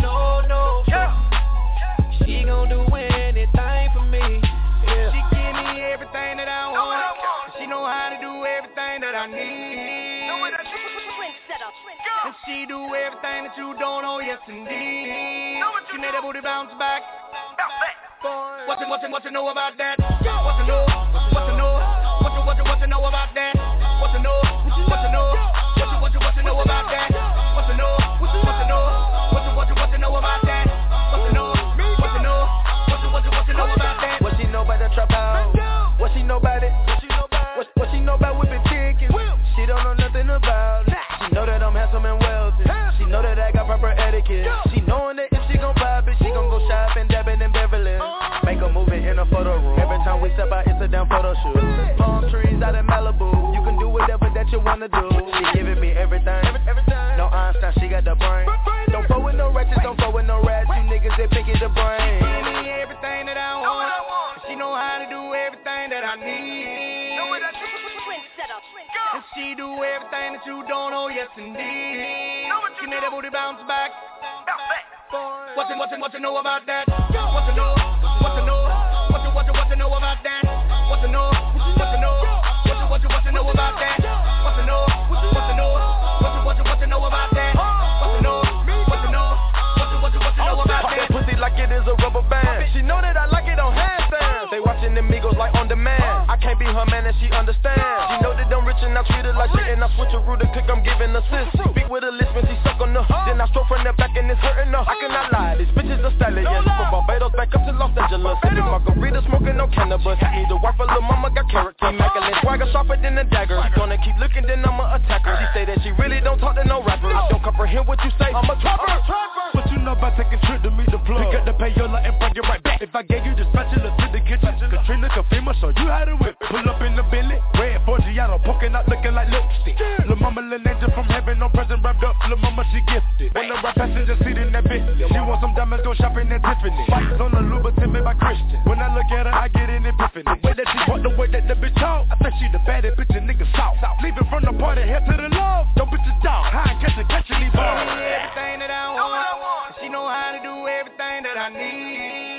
She gon' do anything for me. Yeah. She give me everything that I want. She know how to do everything that I need. And she do everything that you don't know, yes indeed. She made that booty bounce back. What you know about that? What you know about that? What you know about that? What you know about that? What she know about the trap house? What she know about it? What she know about whipping chickens? She don't know nothing about it. She know that I'm handsome and wealthy. She know that I got proper etiquette. She knowing that if she gon' pop it, she gon' go shopping, dabbing in Beverly. Make a movie in a photo room. Every time we step out, it's a damn photo shoot. Palm trees out in Malibu. You can do whatever that you wanna do. She giving me everything. No Einstein, she got the brain. Don't fuck with no ratchets, don't fuck with no rats. You niggas that pick it the brain. Give me everything that I want. She know how to do everything that I need. And she do everything that you don't know, yes indeed. She made that booty bounce back. What you know about that? What you know about that? What you know about that? What you know about that? That pussy like it is a rubber band. She know that I like it on handstands. They watching the Migos like on demand. I can't be her man and she understands. She know that I'm rich and I treat her like shit. And I switch her root and click, I'm giving assist. Speak with a lisp and she suck on the then I stroke from the back and it's hurting her. I cannot lie, these bitches are stallions. From Barbados back up to Los Angeles. Sipping margarita, smoking no cannabis. Need a wife, a little mama got character. Immaculate swagger sharper than a dagger. She gonna keep looking, then I'ma attack her. She say that she really don't talk to no rapper. I don't comprehend what you say, I'm a trapper. What you know about taking trip to meet the plug? Pick up the payola and bring it right back. If I gave you the spatula to the kitchen, Katrina Kafima show you how to whip. Pull up in the Bentley, red Forgiato, poking out looking like lipstick. Lil' mama, lil' angel from heaven, no present wrapped up. Lil' mama, she gifted. When the right passenger seat in that bitch, she want some diamonds, go shopping at Tiffany. Bikes on the Louboutin made by Christian. When I look at her, I get an epiphany. The way that she walk, the way that the bitch talk, I think she the baddest bitch a nigga south. Leaving from the party, head to the love. Don't bitches down, high catching these balls. Everything that I want, she know how to do everything that I need.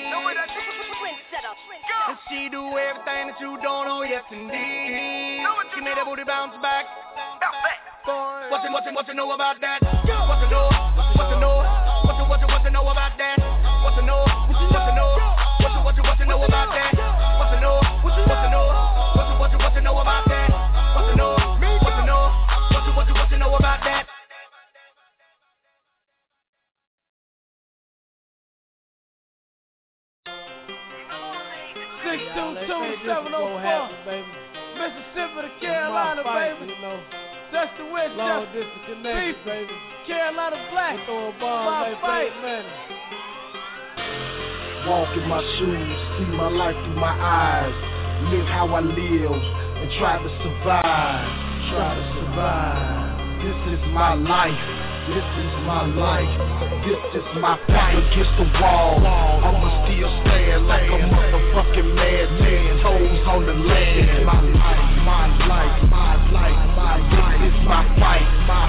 And she do everything that you don't know, yes indeed. She made that booty bounce back. What you know about that? What you know? What you know about that? What you know? What you know? What you know about that? What you know? What you know? What you know about that? What you know? What you know? What you know about that? Mississippi to Carolina, baby. That's the West. Long distance connection, baby. Carolina Black. Throw a bomb, fight, man. Walk in my shoes, see my life through my eyes. Live how I live and try to survive. This is my life. This is my life. This is my fight against the wall. I'ma still stand like a motherfucking madman. Toes on the land. My life. This is my fight.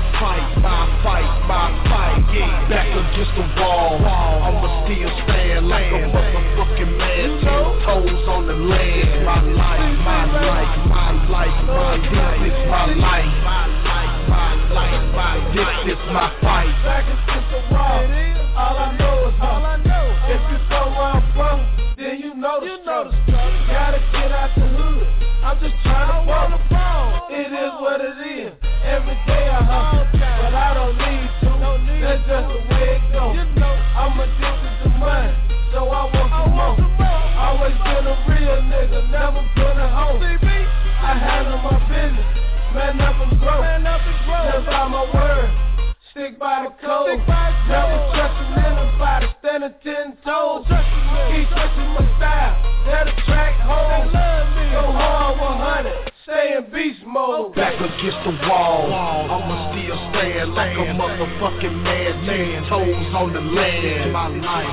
Yeah. Back against the wall. I'ma still stand like a motherfucking madman. Toes on the land. My life. This is my life. This is my fight. Back against the wall. All I know is if you know where I'm from, then you know the struggle. Gotta get out the hood. I'm just trying to ball. It is what it is. Every day I hustle, but I don't need to. That's just the way it goes. I'm addicted to money, so I want some more. Always been a real nigga, never been a hoe. I handle my business. Man up and grow. Live by my word. Stick by the code. Never trusting anybody. Standing 10 toes. Keep touching my style. That attract hoes. Go hard 100. Stay in beast mode. Back against the wall. I'ma still stand like a motherfucking madman. Toes on the land. My life.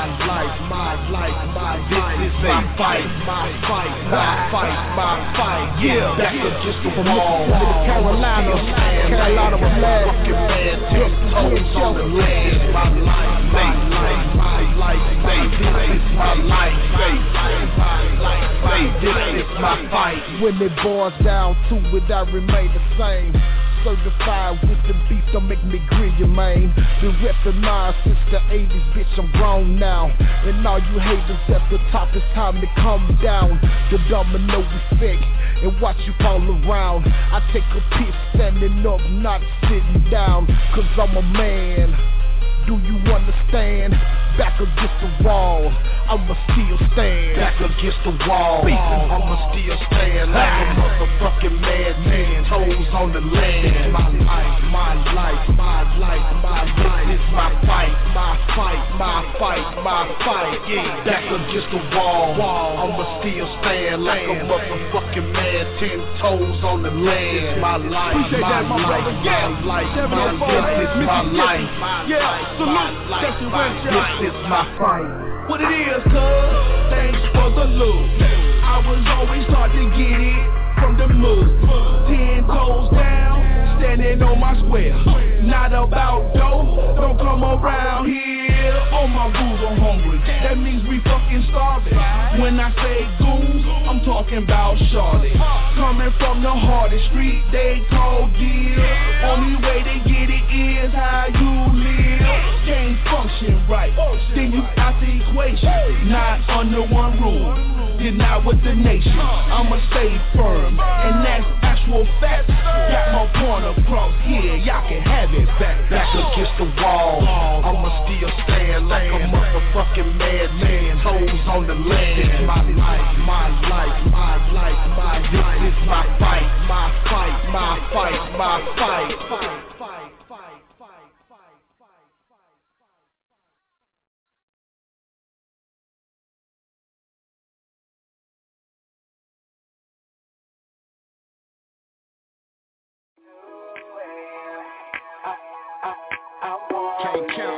This is my fight. Yeah. Back against the wall. Carolina was mad. Fucking madman. Toes on the land. My life. This is my life. This is my fight. When it boils down to it, I remain the same. Certified with the beef, don't make me grill you, man. Been reppin' mine since the 80s, bitch, I'm grown now. And all you haters at the top, it's time to come down. The domino effect, and watch you fall around. I take a piss standing up, not sitting down, cause I'm a man. Do you understand? Back against the wall, I'ma still stand. Back against the wall, I'ma still stand like a motherfucking madman. Toes on the land. My life. This is my fight. Yeah. Back against the wall, I'ma still stand like a motherfucking man. 10 toes on the land. My life. This is my life. This is my fight. What it is, cuz, thanks for the loot. I was always taught to get it from the mud. 10 toes down, standing on my square. Not about dough, don't come around here. On my goons, I'm hungry. That means we fucking starving. When I say goons, I'm talking about Charlotte. Coming from the hardest street they call deal. Only way to get it is how you live. Can't function right, then you out the equation. Not under one rule, you're not with the nation. I'ma stay firm, and that's actual facts. Got my point across here, y'all can have it back. Back against the wall, I'ma still stand like a motherfucking madman. Toes on the land. This is my life. This is my fight. Can't count.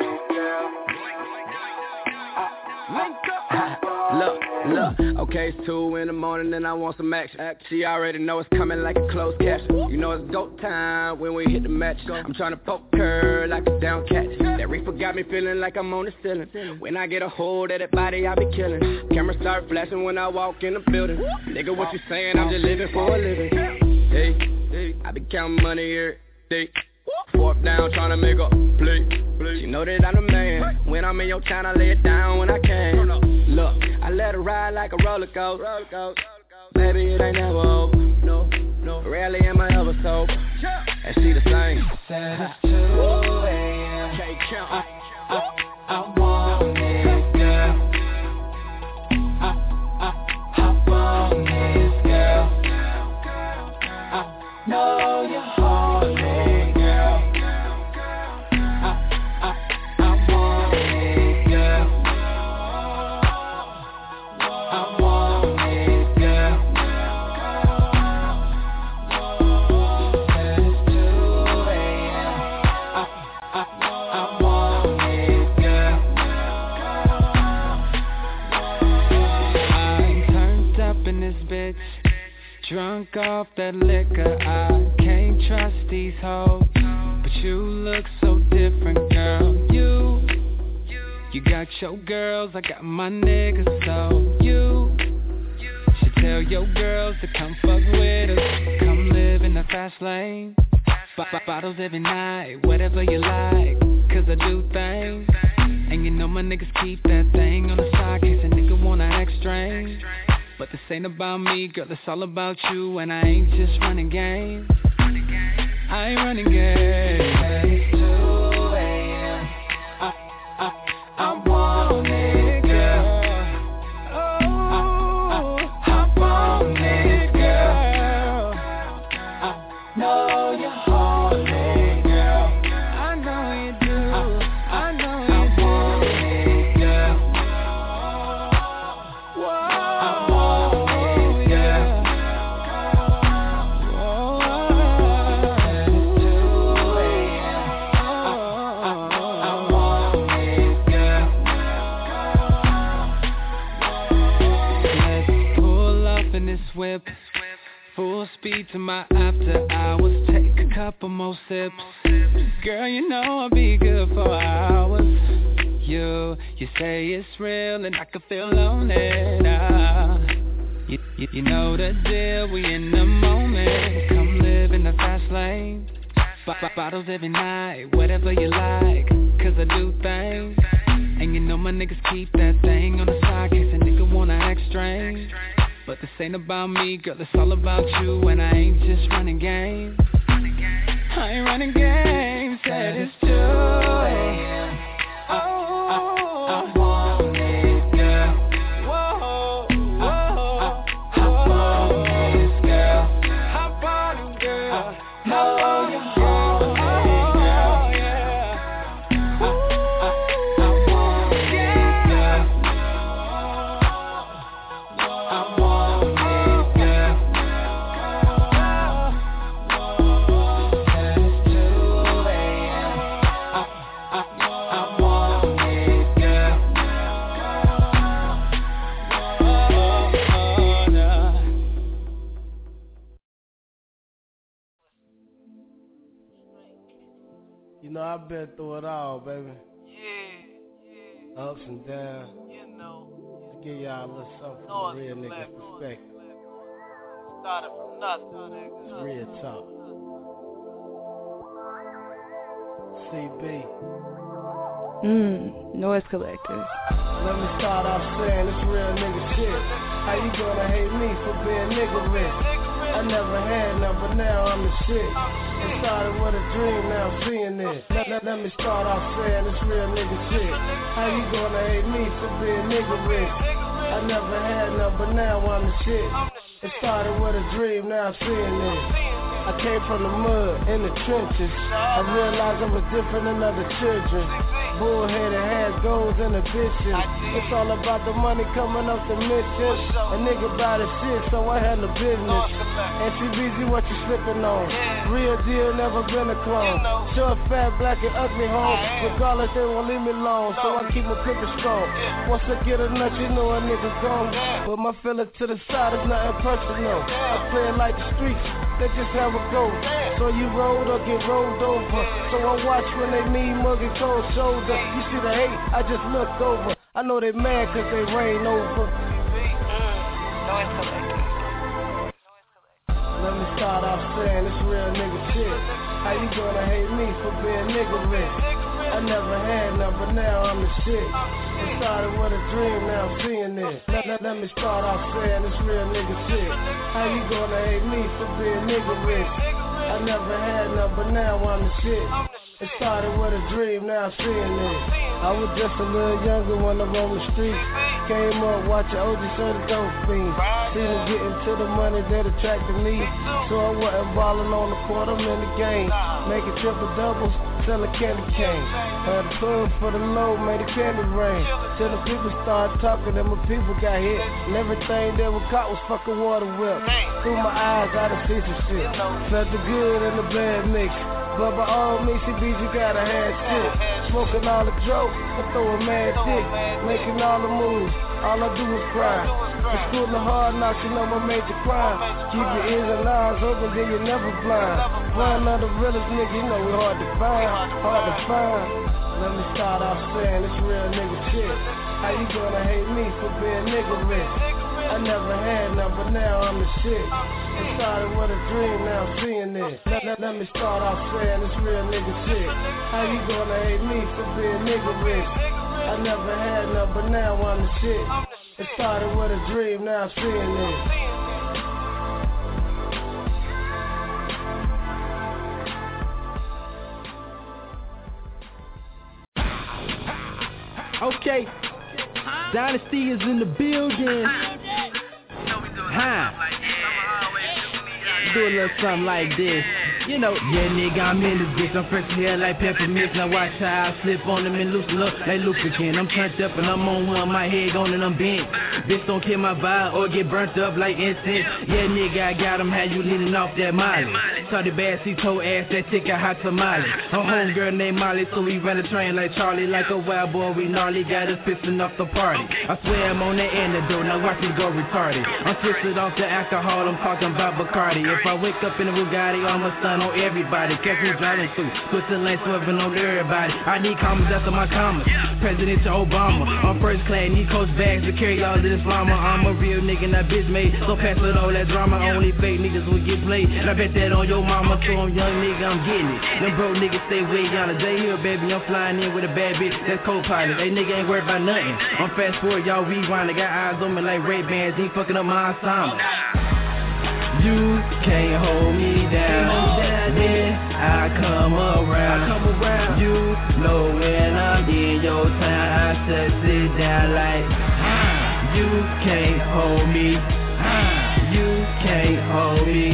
Look, okay, it's 2 in the morning and I want some action. She already know it's coming like a closed caption. You know it's go time when we hit the match. I'm trying to poke her like a down cat. That reefer got me feeling like I'm on the ceiling. When I get a hold of that body, I be killing. Camera start flashing when I walk in the building. Nigga, what you saying? I'm just living for a living. Hey, I be counting money here, day. Fourth down, tryna make a play. You know that I'm the man. When I'm in your town, I lay it down when I can. Look, I let her ride like a roller coaster. Baby, it ain't never over. No, rarely am I ever sober. And she the same. Said it's 2 a.m. Can't count. I want it, girl. I want it, girl. I know you're horny, girl. I want it, girl. I want it, girl. Said it's 2 a.m. I want it, girl. I'm turned up in this bitch. Drunk off that liquor, I can't trust these hoes. But you look so different, girl. You got your girls, I got my niggas. So you should tell your girls to come fuck with us. Come live in the fast lane. Bottles every night, whatever you like. Cause I do things. And you know my niggas keep that thing on the side. Case a nigga wanna act strange. But this ain't about me, girl, it's all about you. And I ain't just running game. I ain't running game. It's 2 a.m. I want it, girl. I want it, girl. I know you're horny, girl. I know you do. I know you do. I want it, girl. I want it, girl. It's 2 a.m. I want it, girl. Let's pull up in this whip. Full speed to my after hours. Take a couple more sips. Girl, you know I'll be good for hours. You say it's real and I can feel on it. You know the deal, we in the moment. Come live in the fast lane. Bottles every night, whatever you like. Cause I do things. And you know my niggas keep that thing on the side. Case a nigga wanna act strange. But this ain't about me, girl, it's all about you. And I ain't just running game. I ain't running game. Said it's 2 a.m. I want it, girl. Whoa. I want it, girl. I want it, girl. Know you're horny, girl. I want it, girl. I want it, girl. Said it's 2 a.m. I want it, girl. You know, I've been through it all, baby. Ups and downs. Just give y'all a little something from a real nigga perspective. Started from nothing. It's real talk. CB. Noise Collective. Let me start off saying it's real nigga shit. How you gonna hate me for being nigga rich? I never had none, but now I'm the shit. It started with a dream, now I'm seeing it. Let me start off saying it's real nigga shit. How you gonna hate me for being nigga rich? I never had none, but now I'm the shit. It started with a dream, now I'm seeing it. I came from the mud, in the trenches. I realized I was different than other children. Bullheaded, had goals and ambitions. It's all about the money coming up the mission. A nigga buy the shit, so I handle business. NCBZ, what you slipping on? Real deal, never been a clone. Short, fat, black, and ugly home. Regardless, they won't leave me alone, so I keep my pimpin' strong. Once I get a nut, you know a nigga gone. But my feeling to the side is nothing personal. I play it like the streets, they just have a go. So you roll or get rolled over. So I watch when they mean mug and cold shoulder. You see the hate, I just look over. I know they mad cause they rain over. Noise Collective. Let me start off saying this real nigga shit. How you gonna hate me for being nigga rich? I never had none, but now I'm the shit. It started with a dream, now I'm seeing it. Let me start off saying this real nigga shit. How you gonna hate me for being nigga rich? I never had none, but now I'm the shit. It started with a dream, now I'm seeing it. I was just a little younger when I roamed the streets. Came up watching OG Soda Dope Fiends. Seen him getting to the money that attracted me. So I wasn't ballin' on the court, I'm in the game. Making triple doubles, selling candy cane. Had a plug for the low, made a candy rain. Till the people started talking and my people got hit. And everything that was caught was fucking water whip. Through my eyes, I done see some shit. Felt the good and the bad mix. But by all means, CBG gotta have shit. Smoking all the dope and throwing mad dick. Making all the moves, all I do is cry. The school of hard knocks, you know my major crime. Keep your ears and eyes open, then you're never blind. Blind are the realest nigga, you know we hard to find. Hard to find. Let me start off saying this real nigga shit. How you gonna hate me for being nigga rich? I never had none, but now I'm the shit. It started with a dream, now I'm seeing it. Let me start off saying this real nigga shit. How you gonna hate me for being nigga rich? I never had none, but now I'm the shit. It started with a dream, now I'm seeing it. Okay, Dynasty is in the building. Do a little something like this. You know, yeah, nigga, I'm in this bitch. I'm fresh here like peppermint. Now watch how I slip on them and loosen up like lubricant. I'm turned up and I'm on one. My head gone and I'm bent. Bitch, don't kill my vibe or get burnt up like incense. Yeah, nigga, I got him. How you leaning off that Molly? Started bad, she told ass that chick a hot tamale. A homegirl named Molly, so we ran a train like Charlie. Like a wild boy, we gnarly. Got us pissing off the party. I swear I'm on the antidote. Now watch it go retarded. I'm twisted off the alcohol. I'm talking about Bacardi. If I wake up in a Bugatti, I'm a son on everybody. Catch me driving through, twisting lanes, swerving on everybody. I need commas after my commas. President Obama, on first class, need coach bags to carry all this llama. I'm a real nigga, not bitch made. So pass with all that drama. Only fake niggas will get played. And I bet that on your mama. So I'm young nigga, I'm getting it. Them broke niggas stay way yonder. J Hill, baby, I'm flying in with a bad bitch. That's co-pilot. They nigga ain't worried about nothing. I'm fast forward, y'all rewind. I got eyes on me like Ray-Bans. Ain't fucking up my ensemble. You can't hold me down when I come around. You know when I'm in your town, I just sit down like you can't hold me. You can't hold me.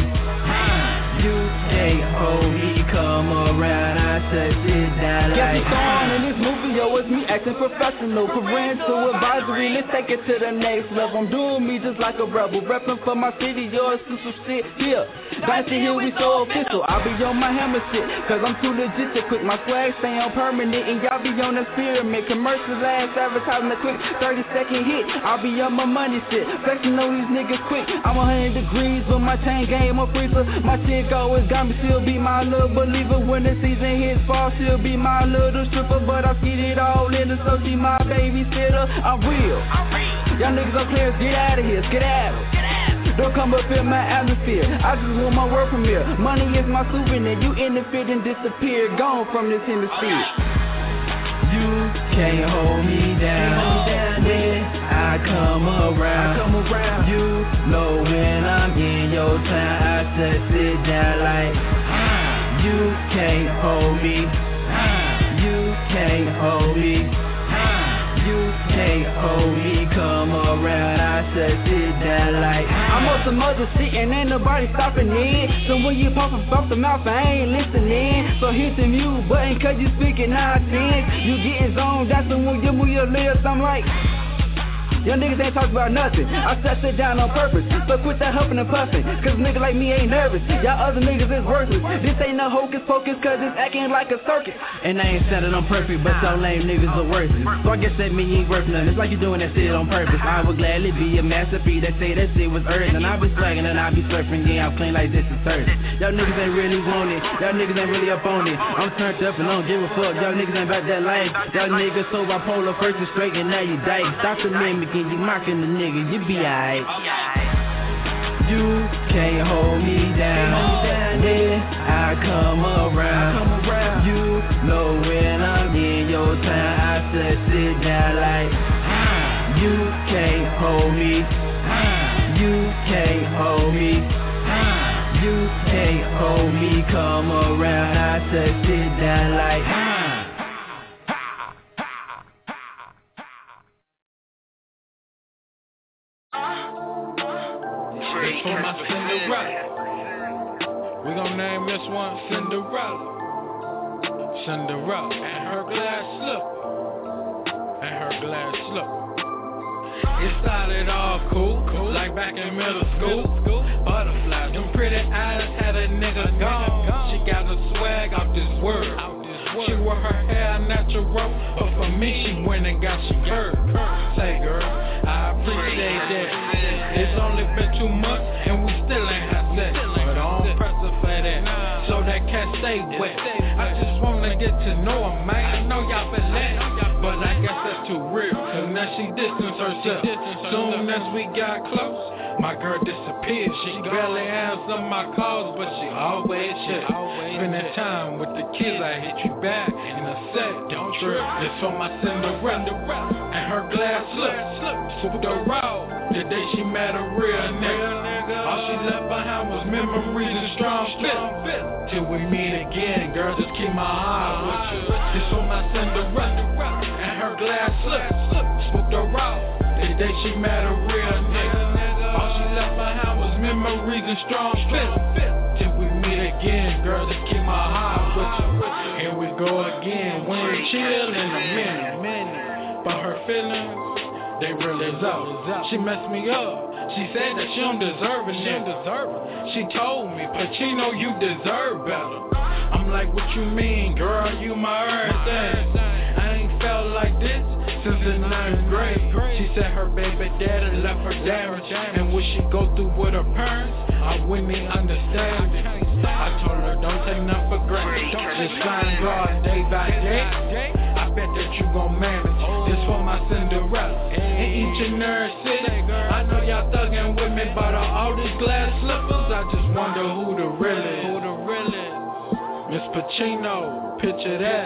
You can't hold me. Come around, I just sit down like. Get me on in this movie, yo, it's me acting professional. Parental advisory, let's take it to the next level. I'm doing me just like a rebel, repping for my city, yo, it's some shit here. Dynasty here, we so official. I'll be on my hammer shit, cause I'm too legit to quit. My swag stay on permanent, and y'all be on the pyramid. Commercials ass advertising a quick 30-second hit. I'll be on my money shit, flexing on these niggas quick. I'm 100 degrees with my chain game on freezer. My chick always got me, she'll be my little believer. When the season hits fall, she'll be my little stripper. But I get it all in her, so she my babysitter. I'm real. Y'all niggas up here, get out of here, get out of here. Don't come up in my atmosphere. I just want my work premiere. Money is my souvenir. You interfere and disappear. Gone from this hemisphere. You can't hold me down when I come around. You know when I'm in your town, I just sit down like you can't hold me. You can't hold me. You can't hold me. Come around, I just sit down like I'm on some other shit and ain't nobody stopping in. So when you pop off the mouth, I ain't listening. So hit the mute button cause you speaking nonsense. You getting zoned, that's when you move your lips, I'm like Young niggas ain't talk about nothing. I sit down on purpose. So quit that huffing and puffing, cause niggas like me ain't nervous. Y'all other niggas is worthless. This ain't no hocus pocus, cause it's acting like a circus. And I ain't saying that I'm perfect, but y'all lame niggas are worthless. So I guess that mean you ain't worth nothing. It's like you doing that shit on purpose. I would gladly be a masterpiece that say that shit was urgent. And I be swagging and I be surfing, yeah, I'm clean like this is certain. Y'all niggas ain't really want it. Y'all niggas ain't really up on it. I'm turned up and I don't give a fuck. Y'all niggas ain't about that life. Y'all niggas so bipolar, first and straight and now you dyke. Stop the mimicking, you mocking the nigga, you be alright. You can't hold me down. When I come around, you know when I'm in your time, I said sit down like, you can't hold me. You can't hold me. You can't hold me. Come around, I said sit down like, This for my Cinderella. We gon' name this one Cinderella. Cinderella and her glass slipper. And her glass slipper. It started off cool, like back in middle school. Butterflies, them pretty eyes had a nigga gone. She got a swag out this world. She wore her hair natural, but for me she went and got some curves. Say girl, I appreciate that. It's only been 2 months and we still ain't had sex, but don't press her for that, so that cat stay wet. I just wanna get to know her, man. I know y'all been laughing, but I guess that's too real, cause now she distanced herself. Soon as we got close, my girl disappeared. She barely answered my calls, but she always checked. Spending time with the kids, I hit you back in a set. Don't trip, this for my Cinderella and her glass slip the road. The day she met a real nigga, all she left behind was memories and strong fit. Till we meet again, girl, just keep my eye with you. This for my Cinderella and her glass slip the road. The day she met a real nigga, all she left behind was memories and strong fit. Till we meet again, girl, just keep my eye with you. Here we go again, we ain't chill in a minute, but her feelings, they really up. She messed me up. She said that she don't deserve it. She told me, Pacino, you deserve better. I'm like, what you mean, girl? You my everything. I ain't felt like this since the 9th grade. She said her baby daddy left her damaged, and what she go through with her parents, I wouldn't even understand it. I told her, don't take nothing for granted. Just sign God day by day. I bet that you gon' manage. This for my Cinderella in each and every city. I know y'all thuggin' with me, but all these glass slippers, I just wonder who the real is. Miss Pacino, picture that.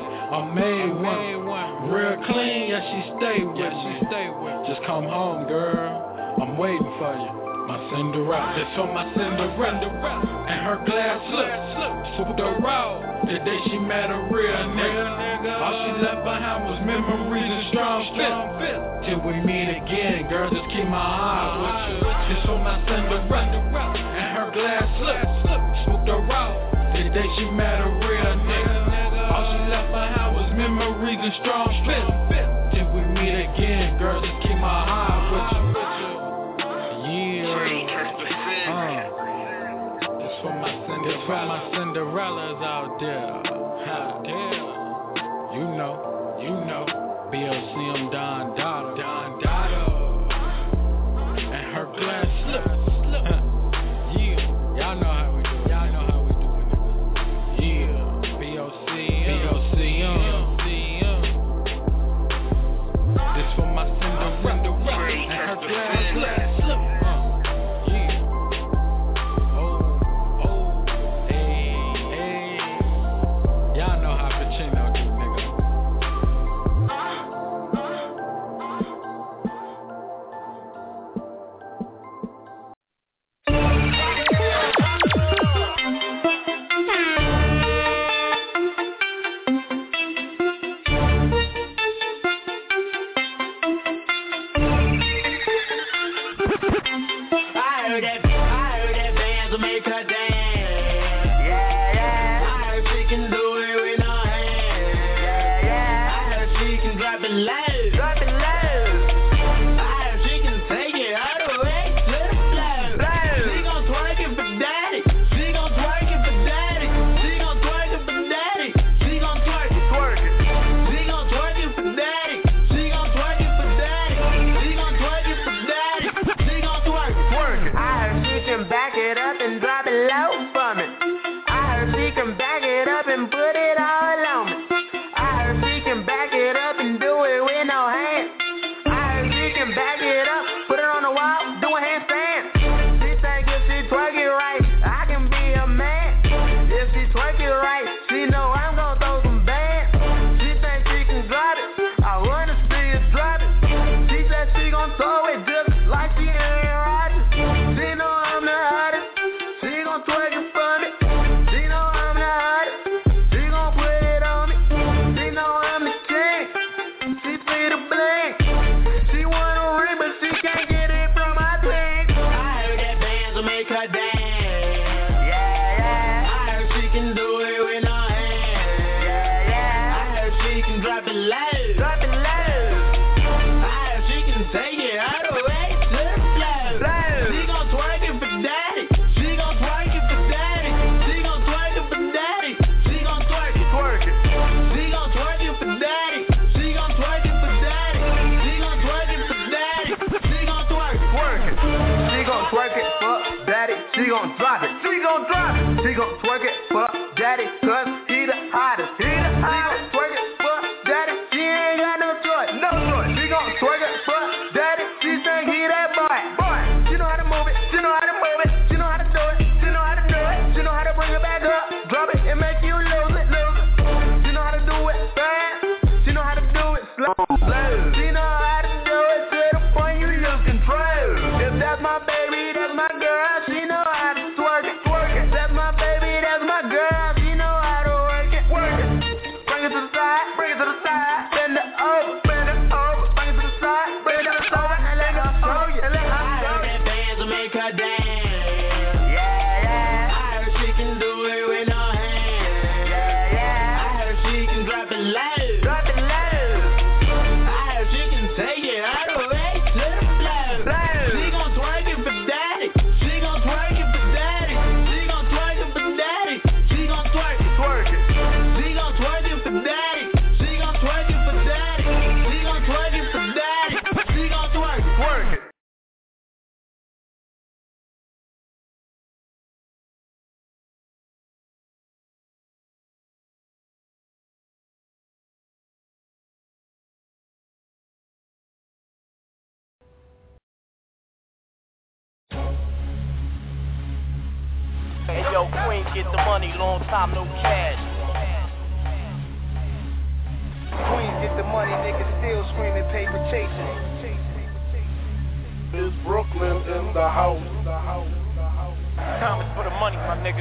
I made one, real clean. Yeah, she stay with me. Just come home, girl. I'm waiting for you. My Cinderella, this for my Cinderella and her glass slip the road. The day she met a real nigga, all she left behind was memories and strong fit. Till we meet again, girl, just keep my eye with you. This for my Cinderella and her glass slip the road. The day she met a real nigga, all she left behind was memories and strong fit. Till we meet again, girl, just keep my eye with you. It's for my Cinderellas out there. You know, BLCM Don Dada, and her glass slip. Yeah, y'all know how we do it. Yeah, BLCM. This for my Cinderella and her glass slip. Back it up and drop it she gon' drop it, she gon' drop it. She gon' twerk it for daddy, cause he the hottest, he the hottest. She gon' twerk it for daddy, she ain't got no choice, no choice. She gon' twerk it for daddy, she think he that boy, boy. She know how to move it, she know how to move it, she know how to do it, she know how to do it, she know how to bring it back up, drop it and make you lose it, lose it. She know how to do it fast, she know how to do it slow, slow. She know how to do it to the point you lose control. If that's my baby, that's my girl, she know how to twerk it, twerk it. That's my baby, that's my girl, she know how to work it, work it. Bring it to the side, bring it to the side, bend it over, bend it over, bring it to the side, bring it to the side, and let her show you, and let her show you. Bands will make her dance. Yeah, yeah. I heard she can do it with no hands. Yeah, yeah. I heard she can drop it low, drop it low. I heard she can take it all the way to the floor. She gon' twerk it for daddy. She gon' twerk it for daddy. She gon' twerk it for daddy. She gon' twerk it, twerk it. She gon' twerk it for daddy. She gon' twerk it for daddy. She gon' twerk it for daddy. She gon' twerk it, twerk it. Hey yo, Queen, get the money, long time no cash. Queens get the money, niggas still screaming paper chasing. It's Brooklyn in the house. Time is for the money, my nigga.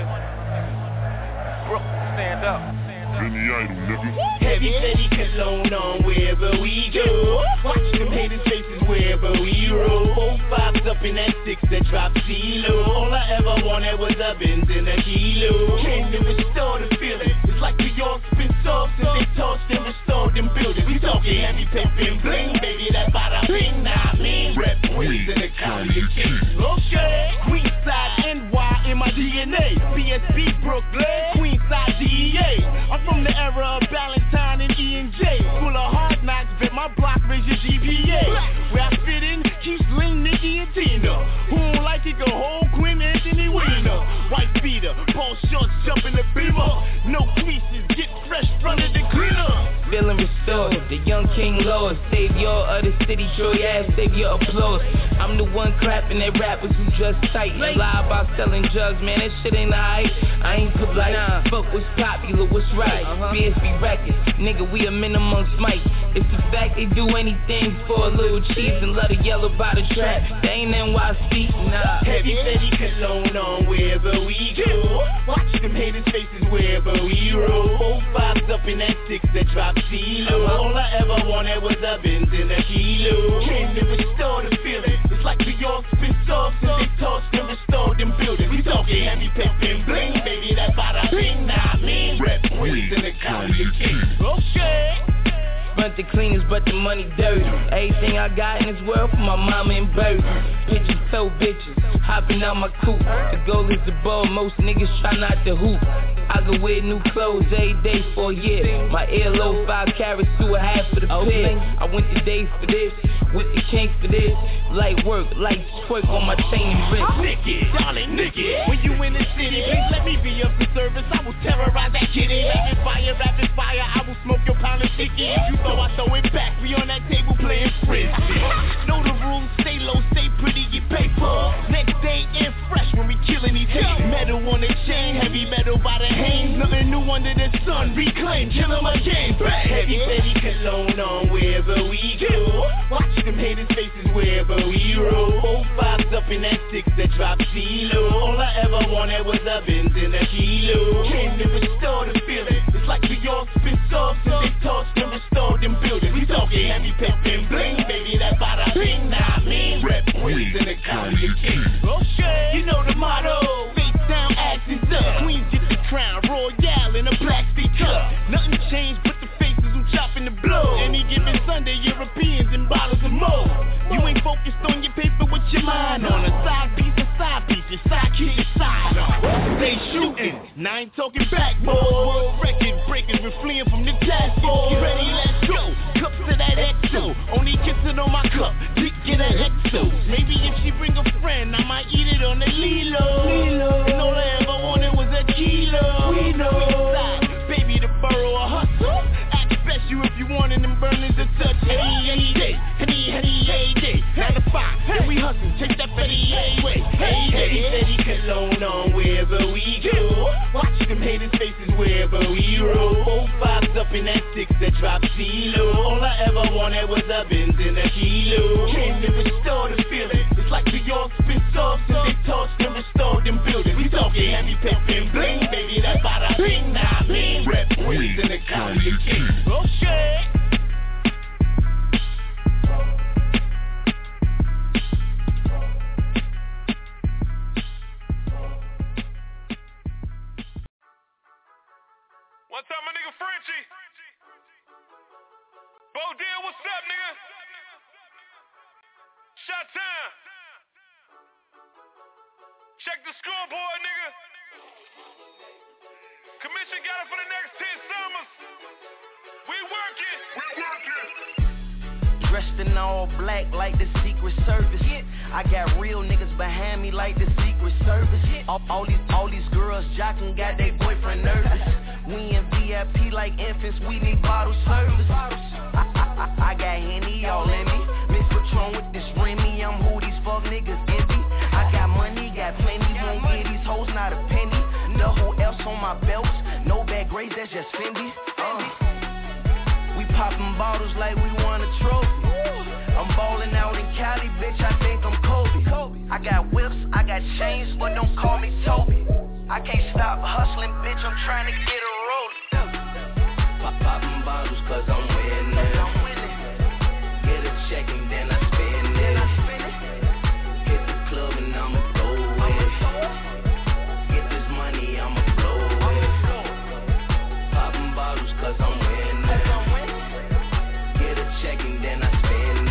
Brooklyn, stand up. Benny Idol, nigga. Heavy, steady cologne on wherever we go. Watch them haters' faces wherever we roll. 4 5s up in that 6 that drop CeeLo. All I ever wanted was a Benz and a kilo. Came to restore the feeling. It's like New York's been soft since they tossed and restored them buildings. We talking heavy pimpin' bling, baby, that bada bing. Nah, I mean, rep Queens in the county king. Okay, Queenside, NY in my DNA. BSB, Brooklyn, Queenside, DEA. I'm from the era of Valentine and E&J. Full of hard knocks, bet my block raise your GPA. Where I fit in, keeps Ling, Nicky, and Tina. Who don't like it, go hold Quinn, Anthony Weiner. White beater, ball shorts, jump in the beamer. No creases, get fresh, run it and cleaner. Feeling restored, the young King Lord, savior of the city, show your ass, savior applause. I'm the one clapping at rappers who dress tight and lie about selling drugs, man, that shit ain't alright. I ain't polite, fuck what's popular, what's right. BSB records, nigga, we a minimum smite. It's the fact they do anything for a little cheese and let it yellow by the trap. They ain't NYC, nah. Heavy, steady cologne on wherever we go. Watch them haters' faces wherever we roll. 4 5s up in that 6 that drop CeeLo. All I ever wanted was a Benz and a kilo. Came to restore the feeling. It's like New York's been soft since they tossed and restored them buildings. We talking heavy pimpin' bling, baby, that bada bing. Nah, I mean, rep Queens in the county king. Okay. Front the cleanest, but the money dirty. Everything I got in this world for my mama and Bertie. Pictures, so bitches, hopping out my coupe. The goal is the ball, most niggas try not to hoop. I go wear new clothes every day for a year. My earlobe 5 carats to a half for the pig. I went to days for this, with the kinks for this. Light work, light twerk on my chain and wrist. Nicky, darling Nicky, when you in the city, please let me be of the service. I will terrorize that kitty. Rapid fire, I will smoke your pound of sticky. If you throw, I throw it back. We on that table playing frisbee. Know the rules, stay low, stay pretty, get paper. Next day and fresh when we killing these haters. Metal on the chain, heavy metal by the hang. Nothing new under the sun, reclaim, kill 'em again. Heavy, steady cologne on wherever we go. Watch them haters' faces wherever we roll. 4 5s up in that 6 that drop CeeLo. All I ever wanted was a Benz and a kilo. Came to restore the feeling. It's like New York's been soft since they tossed and restored them buildings. We talking heavy pimpin' bling, baby, that bada bing. Nah, I mean, rep Queens in the county king. Okay, you know the motto. Face down, asses up. Queens get the crown, royale in a plastic cup. Nothing changed but the faces who chopping the blow. Any given Sunday, Europeans and bottles of mo. You ain't focused on your paper with your mind on. A side piece, your side kick, your side on. They shooting, and I ain't talking back, boy. World record breakers, we're fleeing from the task force. Get ready, let's go. Cups to that XO. Only kiss to it on my cup, dick get a hecto. Maybe if she bring a friend, I might eat it on the Lilo. And all I ever wanted was a kilo. We know, baby, the borough a hustle. Act special if you wanted them burners to touch. Any day, 9 to 5, and we hustle, take that Betty way. Steady cologne on wherever we go. Watch them haters' faces wherever we roll. 4 5s up in that 6 that drop CeeLo. All I ever wanted was a Benz and a kilo. Can't even restore the feeling. It's like New York spit off since they tossed and restored them buildings. We talking heavy pep and bling, baby, that's bada bing, nah bing. Rep Queens in the county king. Oh shit. One time my nigga Frenchie. Bo Deal, what's up, nigga? Shot time. Check the scoreboard, nigga. Commission got it for the next 10 summers. We working. Dressed in all black like the Secret Service. I got real niggas behind me like the Secret Service. All these girls jocking got they boyfriend nervous. We in VIP like infants, we need bottle service. I got Henny all in me. Mix Patron with this Remy, I'm who these fuck niggas envy. I got money, got plenty, won't get these hoes not a penny. The whole else on my belts, no bad grades, that's just Fendi. We popping bottles like we won a trophy. I'm ballin' out in Cali, bitch, I think I'm Kobe. I got whips, I got chains, but don't call me Toby. I can't stop hustling, bitch, I'm trying to get a roll. Popping bottles cause I'm winning. Get a check and then I spend it. Hit the club and I'ma go it. Get this money, I'ma blow it. Popping bottles cause I'm winning. Get a check and then I spend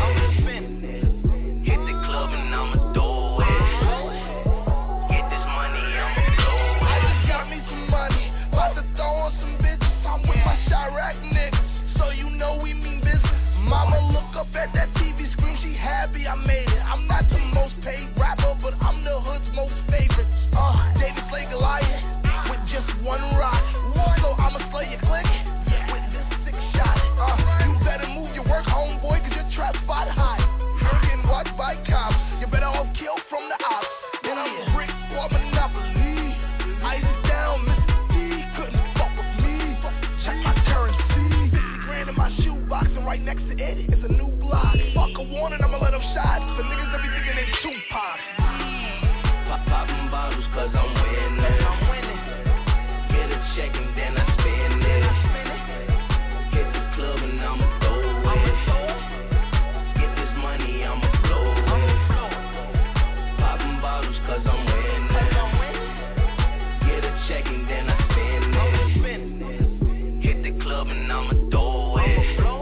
it. Hit the club and I'ma throw it. Get this money, I'ma blow it. I just got me some money, about to throw on some bitches. I'm with my Chirac niggas, so you know we mean business. Mama look up at that TV screen, she happy I made it. I'm not the most paid rapper, but I'm the hood's most favorite. David Slay Goliath with just one rock. So I'ma slay your clique with this 6 shot. You better move your work, homeboy, cause your trap spot hot. You're getting watched by cops. You better all kill from the ops. Then I'm brick for Monopoly. Ice it down, Mr. D couldn't fuck with me. Check my currency. 50 grand in my shoebox, and right next to it is a new block. Fuck a warning, I'ma let them shot. The niggas that be thinking they Tupac. Popping bottles cause I'm winning. Get a check and then I spend it. Hit the club and I'ma throw it. Get this money, I'ma blow it. Popping bottles cause I'm winning. Get a check and then I spend it. Hit the club and I'ma throw it.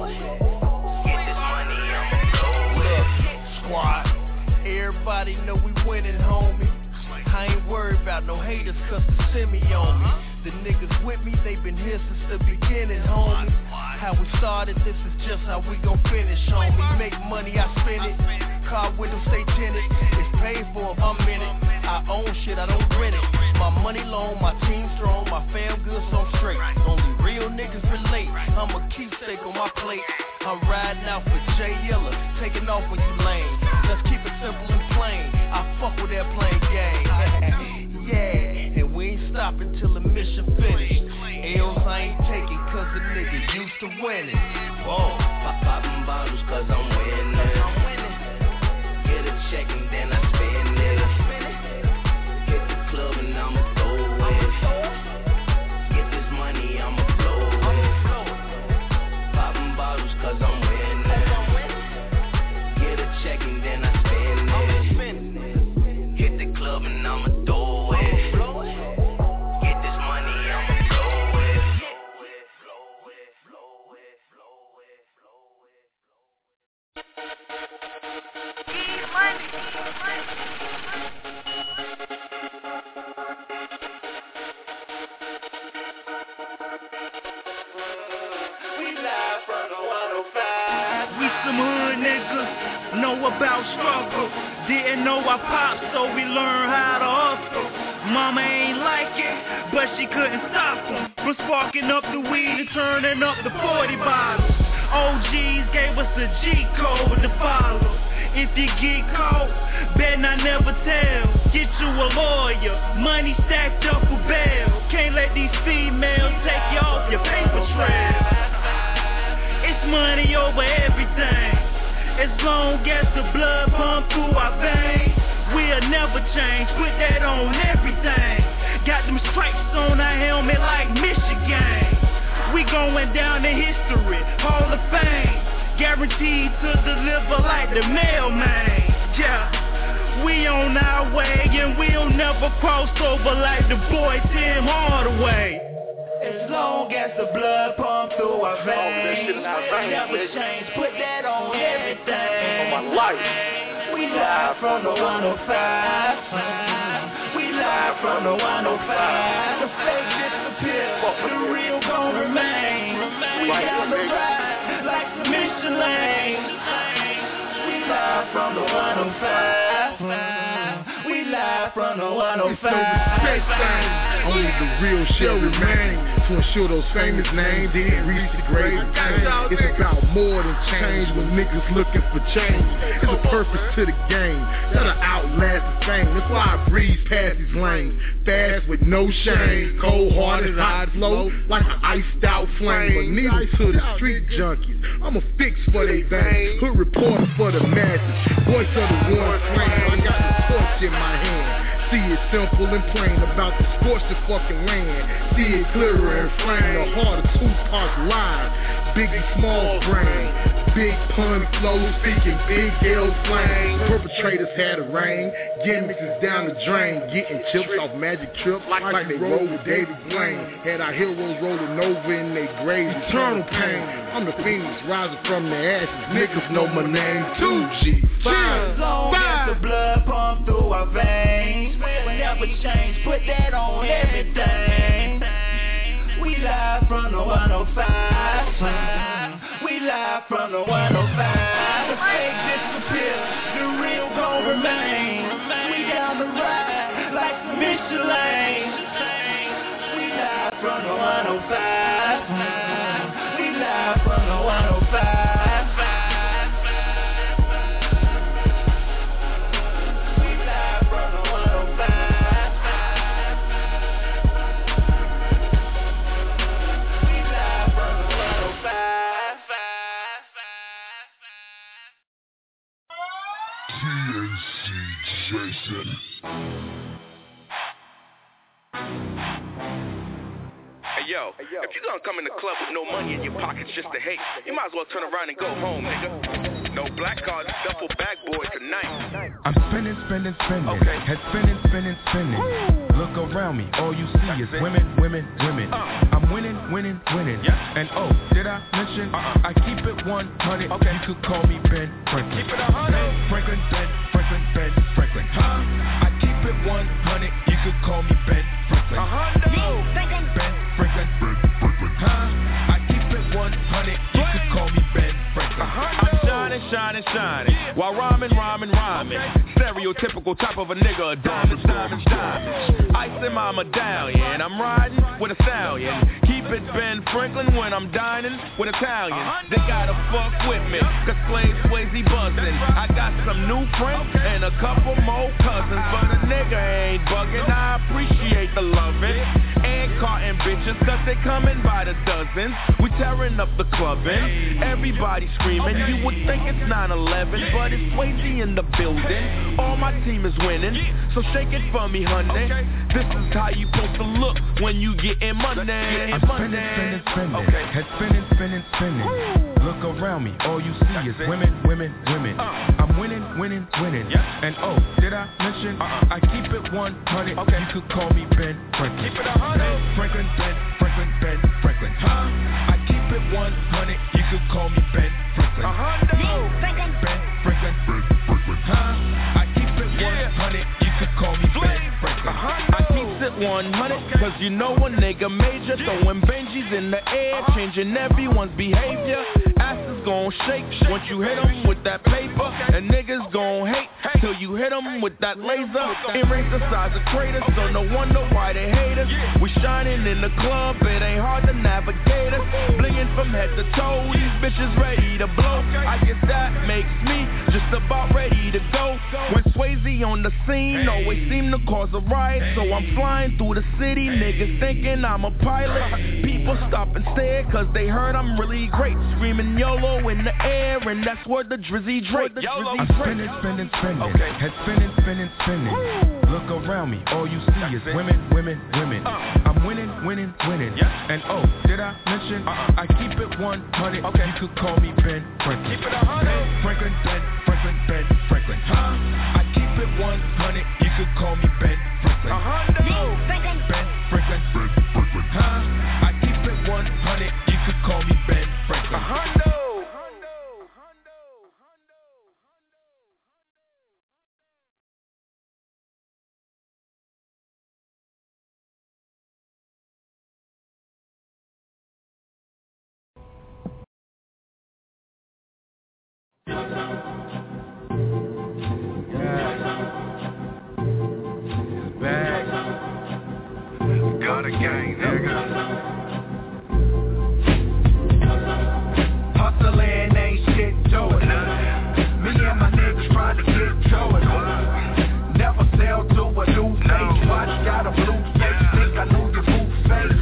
Get this money, I'ma blow it. Squad, everybody know we winning, homie. I ain't worried about no haters cause the semi on me. The niggas with me, they been here since the beginning, homie. How we started, this is just how we gon' finish, homie. Make money, I spend it. Car window stay tinted. It's paid for if I'm in it. I own shit, I don't rent it. My money long, my team strong, my fam good, so I'm straight. Only real niggas relate. I'm a keepsake on my plate. I'm riding out for Jay Yiller, taking off when you lame. Let's keep it simple and plain. I fuck with airplane gang. Yeah, and we ain't stopping till the mission finished. L's I ain't taking cause the nigga used to winning. Whoa, popping bottles cause I'm winning. Get a check and then I spend it. Hit the club and I'ma throw it. Get this money, I'ma blow it. Popping bottles cause I'm winning. Get a check and then I spend it. Hit the club and I'ma throw it. Get this money, I'ma blow it. We some hood niggas. know about struggle. Didn't know I popped, so we learned how to hustle. Mama ain't like it, but she couldn't stop him from sparking up the weed and turning up the 40 bottles. OGs gave us a G code to follow. If you get caught, bet I never tell. Get you a lawyer, money stacked up for bail. Can't let these females take you off your paper trail. It's money over everything. As long as the blood pump through our veins, we'll never change, put that on everything. Got them stripes on our helmet like Michigan. We going down in history, Hall of Fame. Guaranteed to deliver like the mailman. Yeah, we on our way and we'll never cross over like the boy Tim Hardaway. As long as the blood pump through our veins, we'll never change, put that on everything. On my life. We live from the 105. We live from the 105. The fake disappear, the real gon' remain. We down the ride like the Michelin. We live from the 105. We live from the 105. It's no respect thing. Only the real shall remain. To ensure those famous names didn't reach the grave of change. It's about more than change when niggas looking for change. It's a purpose to the game that'll outlast the fame. That's why I breeze past these lanes, fast with no shame, cold-hearted, hot flow like an iced out flame. A needle to the street junkies, I'm a fix for they veins. Hood reporter for the masses, voice of the one flame. I got the torch in my hand. See it simple and plain about to scorch the fucking land. See it clearer and flame, the heart of Tupac live. Biggie Small brain, big pun flow, speaking big L flame. Perpetrators had a reign, gimmicks is down the drain. Getting chips off magic trips like they roll with David Blaine. Had our heroes rolling over in their graves, eternal pain. I'm the phoenix rising from the ashes, niggas know my name. 2G, 5, 5. The blood pump through our veins, we'll never change, put that on everything. We live from the 105. We live from the 105. The fake disappear, the real gon' remain. We down the ride like the Michelin. We live from the 105. We live from the 105. Jason. Hey yo, if you gonna come in the club with no money in your pockets just to hate, you might as well turn around and go home, nigga. No black cards, duffel bag boy tonight. I'm spinning, okay. Head spinning. Look around me, all you see is women. I'm winning. Yeah. And oh, did I mention I keep it 100? Okay. You could call me Ben Franklin. Keep it 100. Ben Franklin. I keep it 100. You could call me Ben Franklin. 100. Ben Franklin. I keep it 100. You could call me Ben Franklin. I'm shining, while rhyming. Stereotypical type of a nigga, diamonds. Ice in my medallion, I'm riding with a stallion. Keep it Ben Franklin when I'm dining with Italians. They gotta fuck with me, cause Slade Swayze buzzing. I got some new friends and a couple more cousins, but a nigga ain't bugging. I appreciate the loving and carting bitches, cause they coming by the dozens. We tearing up the clubbing, everybody screaming. You would think it's 9/11, but it's Swayze in the building. All my team is winning, so shake it for me, honey. This is how you supposed to look when you getting money. I'm spinning. Okay. Head spinning. Look around me, all you see is women. I'm winning. Yeah. And oh, did I mention I keep it 100? Okay. You could call me Ben Franklin. Keep it 100. Franklin. I keep it 100. You could call me Ben Franklin. 100. Ben Franklin. I keep it 100. You could call me Ben Franklin. I keep it 100, cause you know a nigga major, throwing Benjis in the air, changing everyone's behavior. Asses niggas gon' shake once you hit them with that paper. And niggas gon' hate till you hit them with that laser. Earrings the size of craters, so no wonder why they hate us. We shining in the club, it ain't hard to navigate us. Blingin' from head to toe, these bitches ready to blow. I guess that makes me just about ready to go. When Swayze on the scene, always seem to cause a riot. So I'm flying through the city, niggas thinking I'm a pilot. People stop and stare, cause they heard I'm really great. Screaming YOLO in the air, and that's where the Drizzy Drake. I'm spinning, head spinning. Look around me, all you see is women. I'm winning. And oh, did I mention I keep it 100? You could call me Ben Franklin. Keep it 100. Ben Franklin. I keep it 100. You could call me Ben Franklin. Ben Franklin. I keep it 100. You could call me Ben Franklin. Got a gang, nigga. Hustling ain't shit to it. Me and my niggas trying to get to it. Never sell to a new face. Watch, got a blue face. Think I knew your blue face.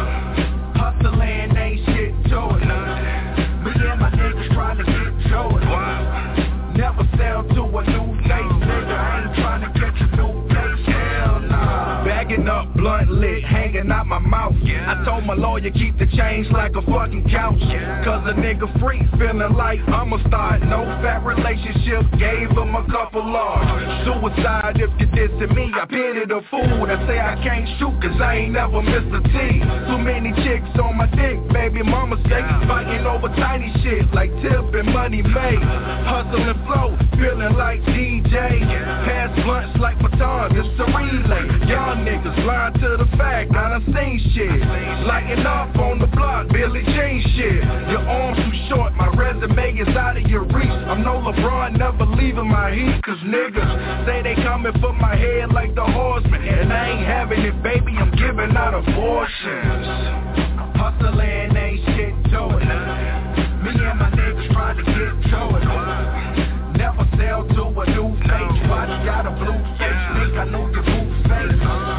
Hustling ain't shit to it. Me and my niggas trying to get to it. Never sell to a new face. Nigga, I ain't trying to get your new face. Hell nah. Bagging up, blunt lit, hanging out my mouth. I told my lawyer keep the change like a fucking couch. Cause a nigga free, feeling like I'ma start. No fat relationship, gave him a couple large. Suicide if you dissing me, I pity the fool that say I can't shoot cause I ain't never missed a tee. Too many chicks on my dick, baby mama stay fighting over tiny shit like Tip and Money Made. Hustle and flow, feeling like DJ. Pass blunts like batons, it's a relay. Young niggas blind to the fact, I done seen shit. Lighting up on the block, Billie Jean shit. Your arms too short, my resume is out of your reach. I'm no LeBron, never leaving my heat. Cause niggas say they coming for my head like the horseman. And I ain't having it, baby, I'm giving out abortions. Hustling ain't shit to it. Me and my niggas trying to get to it. Never sell to a new face. Watch, got a blue face. Think I know your blue face.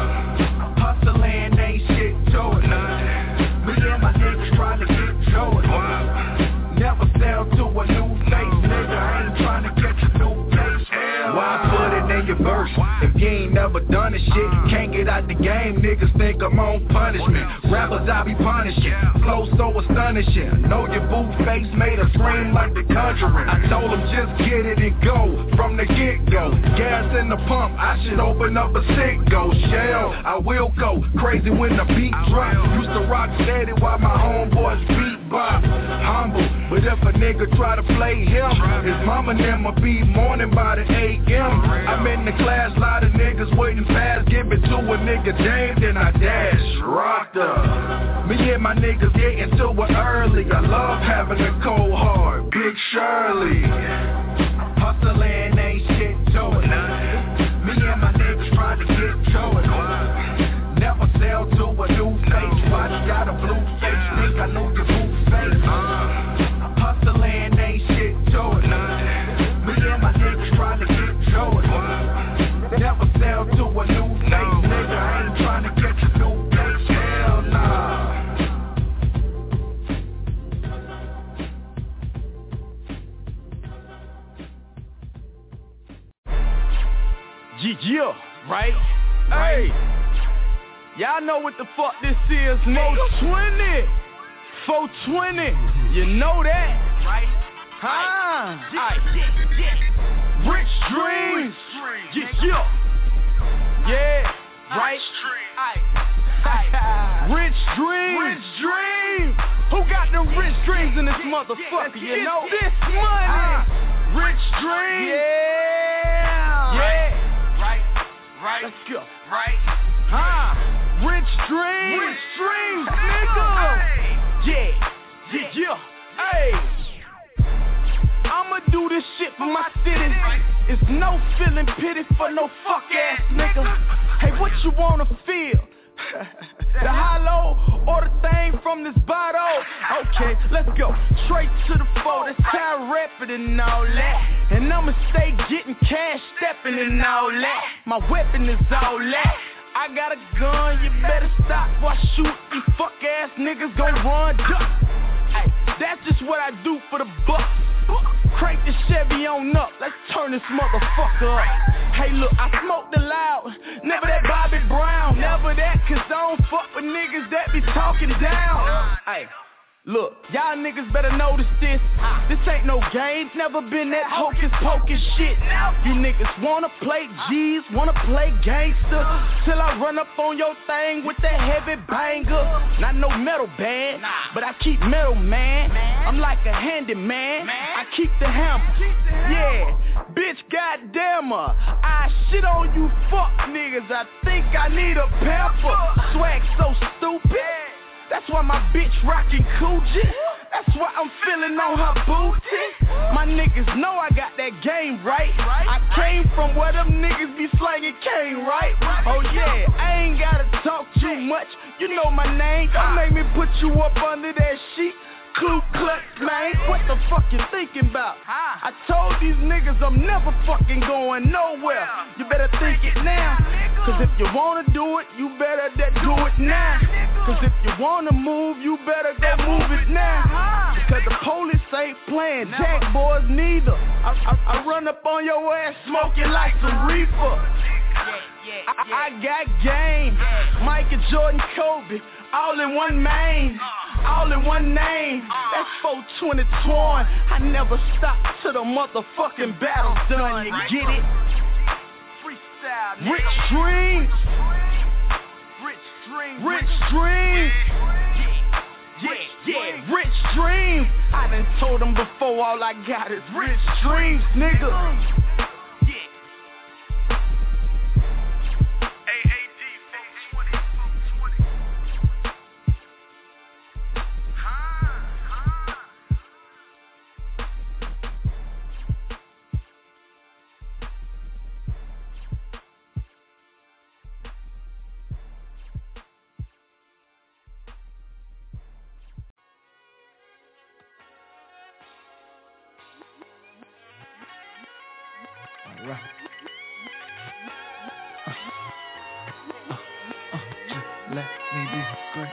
Hustling ain't shit to it. Me and my niggas trying to get to it. Never sell to a new face. Nigga, I ain't trying to get your new face. Why put it in your verse if you ain't never done this shit? Can't get out the game, niggas think I'm on punishment. Rappers I be punishing, flow so astonishing. Know your boo face made her scream like the Conjuring. I told him just get it and go from the get-go. Gas in the pump, I should open up a sicko shell. I will go crazy when the beat drop. Used to rock steady while my homeboys beatbox. Humble, but if a nigga try to play him, his mama and them will be mourning by the AM. I'm in the class, lot of niggas waiting fast. Give it to a nigga James, then I dash. Rocked up. Me and my niggas getting to it early. I love having a cold heart. Big Shirley. Hustling ain't shit to it. Me and my niggas trying to get to it. Never sell to a new face. Watch, got a blue face. Think I know your blue face. Hustling ain't shit to it. Me and my niggas trying to get to it. Never sell to a new face. Nigga, I ain't trying to get your new face. Hell nah. Yeah, right? Hey, y'all know what the fuck this is, nigga. 420, you know that, right? Huh? Rich dreams, yeah, right? Rich dreams, who got them rich dreams in this motherfucker, you know? This money, rich dreams, yeah. Right, let's go. Right, rich dreams, nigga. Yeah, hey. this shit for my city. It's no feeling pity for no fuck ass nigga. Hey, what you wanna feel? The hollow or the thing from this bottle? Okay, let's go straight to the floor. That's how I rap it and all that. And I'ma stay getting cash, stepping and all that. My weapon is all that. I got a gun, you better stop before I shoot. These fuck ass niggas gon' run duck. Hey, that's just what I do for the bucks. Crank the Chevy on up, let's turn this motherfucker up. Hey look, I smoke the loud, never that Bobby Brown. Never that, cause I don't fuck with niggas that be talking down. Hey, look, y'all niggas better notice this. This ain't no game, never been that hocus pocus shit. You niggas wanna play G's, wanna play gangster, till I run up on your thing with that heavy banger. Not no metal band, but I keep metal, man. I'm like a handyman, I keep the hammer. Yeah, bitch, goddamn her. I shit on you fuck niggas, I think I need a pamper. Swag so stupid. That's why my bitch rockin' Coogee. That's why I'm feeling on her booty. My niggas know I got that game right. I came from where them niggas be slanging cane, right? Oh yeah, I ain't gotta talk too much. You know my name. Don't make me put you up under that sheet. Ku Klux, man, what the fuck you thinking about? I told these niggas I'm never fucking going nowhere. You better think it now. Cause if you wanna do it, you better do it now. Cause if you wanna move, you better go move it now. Because the police ain't playing, jack boys neither. I run up on your ass smoking like some reefer. I got game, Michael Jordan, Kobe, all in one main, all in one name. That's 420 torn. I never stop till the motherfucking battle's done. You get it? Rich dreams, rich dreams. Yeah, rich dreams. I done told them before, all I got is rich dreams, nigga. Let me be great.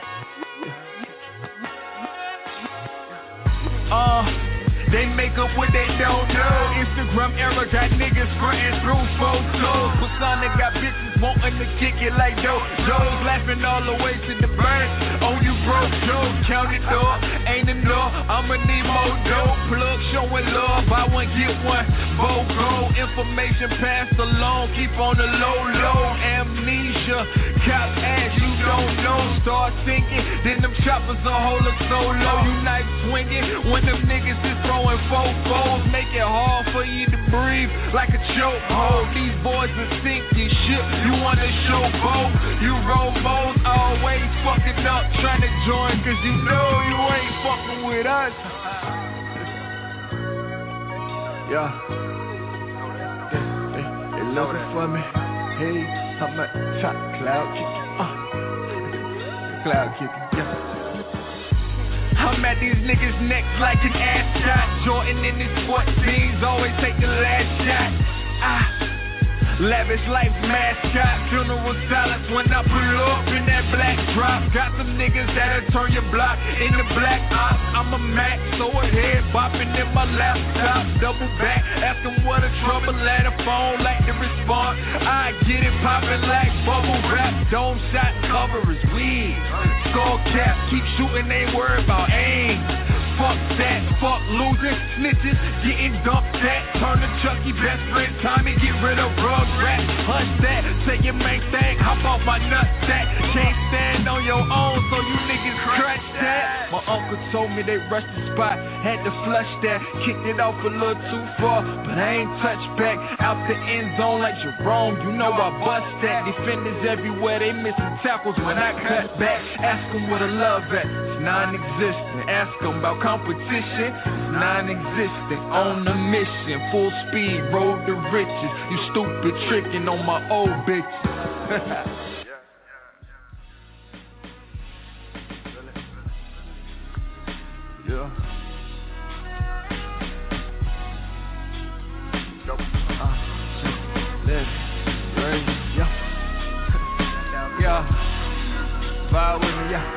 They make up what they don't know. Instagram era got niggas frontin' through photos. Persona got bitches wantin' to kick it like Joe's laughing all the way to the bank. Oh, you broke Joe, count it up, ain't enough. I'ma need more dough. Plug showing love, buy one get one. BOGO information passed along. Keep on the low. Amnesia, cop ass you don't know. Start thinking, then them choppers will hold us so low. You night swinging when them niggas is throwing fofos. Make it hard for you to breathe like a chokehold. These boys are sinking shit. You wanna show both? You robos always fucking up trying to join, cause you know you ain't fucking with us. Yeah. They looking for me. Hey, I'm at top cloud kicking. Cloud kicking, yeah. I'm at these niggas' necks like an ass shot. Jordan in his sports teams always take the last shot. Lavish life mascot, funeral silence when I pull up in that black drop. Got some niggas that'll turn your block into black ops. I'm a Mac, so ahead, bopping in my laptop. Double back, ask them what the trouble at a phone like to respond. I get it poppin' like bubble wrap. Dome shot cover is weed. Skull cap, keep shooting, ain't worried about aim. Fuck that, fuck losing, snitches getting dumped at. Turn to Chucky, best friend Tommy, get rid of Rugrats. Hush that, say your main thing, hop off my nutsack. Can't stand on your own, so you niggas scratch that. My uncle told me they rushed the spot, had to flush that. Kicked it off a little too far, but I ain't touched back. Out the end zone like Jerome, you know I bust that. Defenders everywhere, they missing tackles when I cut back. Ask them where the love at, it's non-existent. Ask them about competition, non-existent, on a mission, full speed, road to riches. You stupid tricking on my old bitches. Yeah. Yeah. Vibe with me, yeah.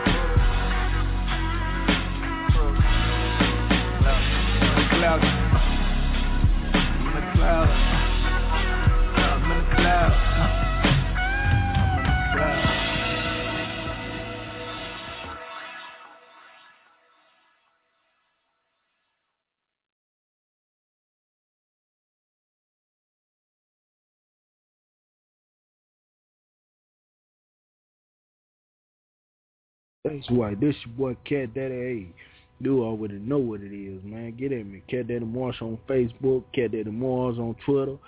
Cloud. I'm in the cloud. I'm in the cloud. That's right. This your boy Cat Daddy. Hey, you already know what it is, man. Get at me. Cat Daddy Marshall on Facebook. Cat Daddy Mars on Twitter.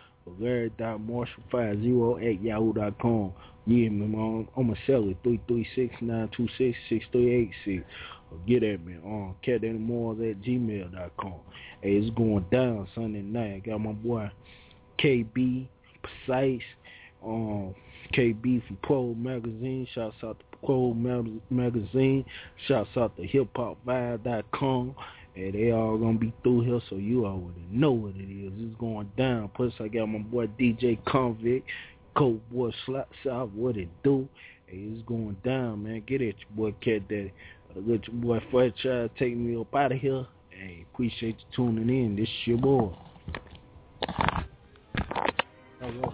Larry.Marshall50@yahoo.com. Yeah, man. I'm going to sell it. 336-926-6386. Get at me on CatDaddyMars@gmail.com. Hey, it's going down Sunday night. I got my boy KB Precise. KB from Pro Magazine. Shouts out to Pro Magazine. Shouts out to HipHopVibe.com. And they all gonna be through here, so you already know what it is. It's going down. Plus, I got my boy DJ Convict, Cold Boy South. What it do? Hey, it's going down, man. Get at your boy Cat Daddy. Let your boy Fred try to take me up out of here. Hey, appreciate you tuning in. This is your boy. Hello.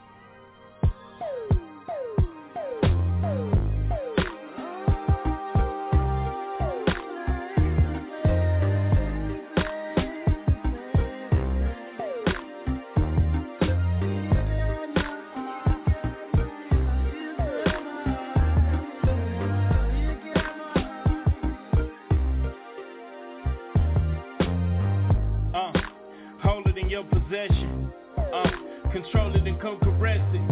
Control it and come caress it.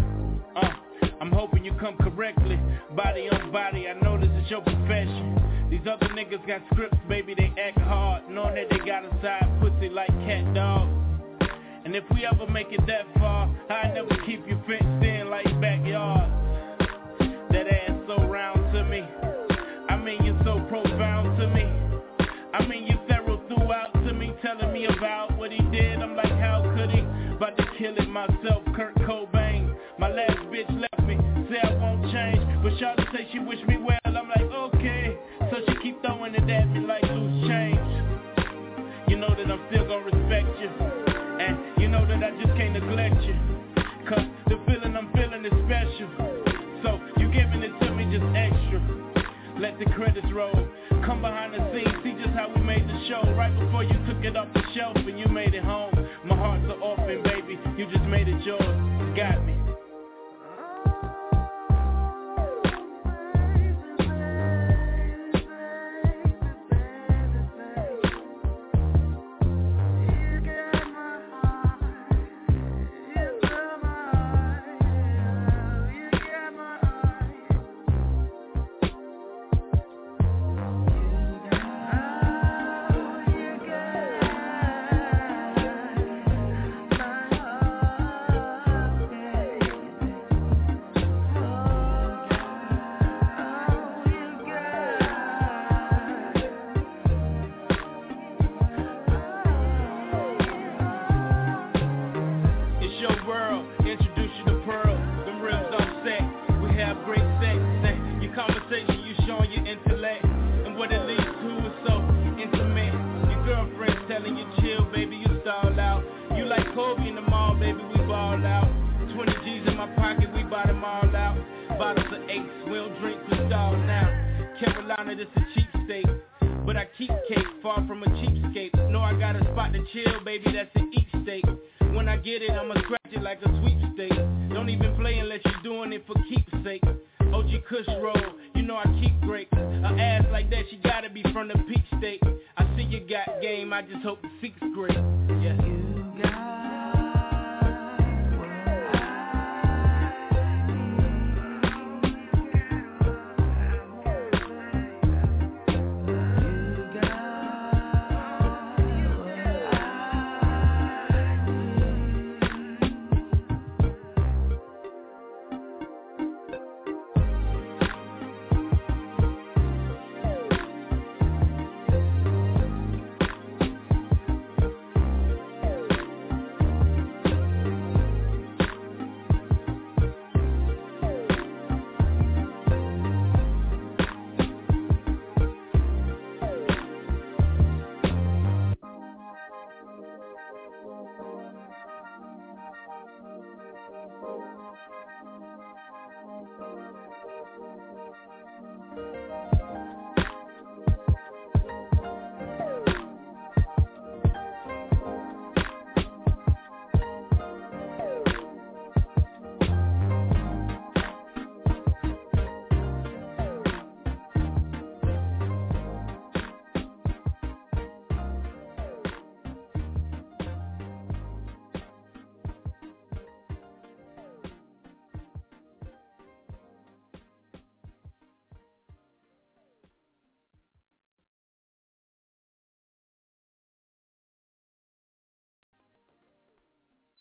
I'm hoping you come correctly. Body on body, I know this is your profession. These other niggas got scripts, baby, they act hard, knowing that they got a side pussy like cat dog. And if we ever make it that far, I never keep you fenced in like backyard. That ass so round to me. I mean, you're so profound to me. I mean, you thorough throughout to me, telling me about what he did. I'm like, how could he? About to kill it myself, Kurt Cobain. My last bitch left me, say I won't change, but Shawty say she wish me well. I'm like, okay, so she keep throwing it at me like loose change. You know that I'm still gonna respect you, and you know that I just can't neglect you, cause the feeling I'm feeling is special. So you giving it to me just extra. Let the credits roll. Come behind the scenes, see just how we made the show. Right before you took it off the shelf and you made it home. My heart's an orphan, baby. You just made it yours. Got me. I just hope the seat's great. Yeah.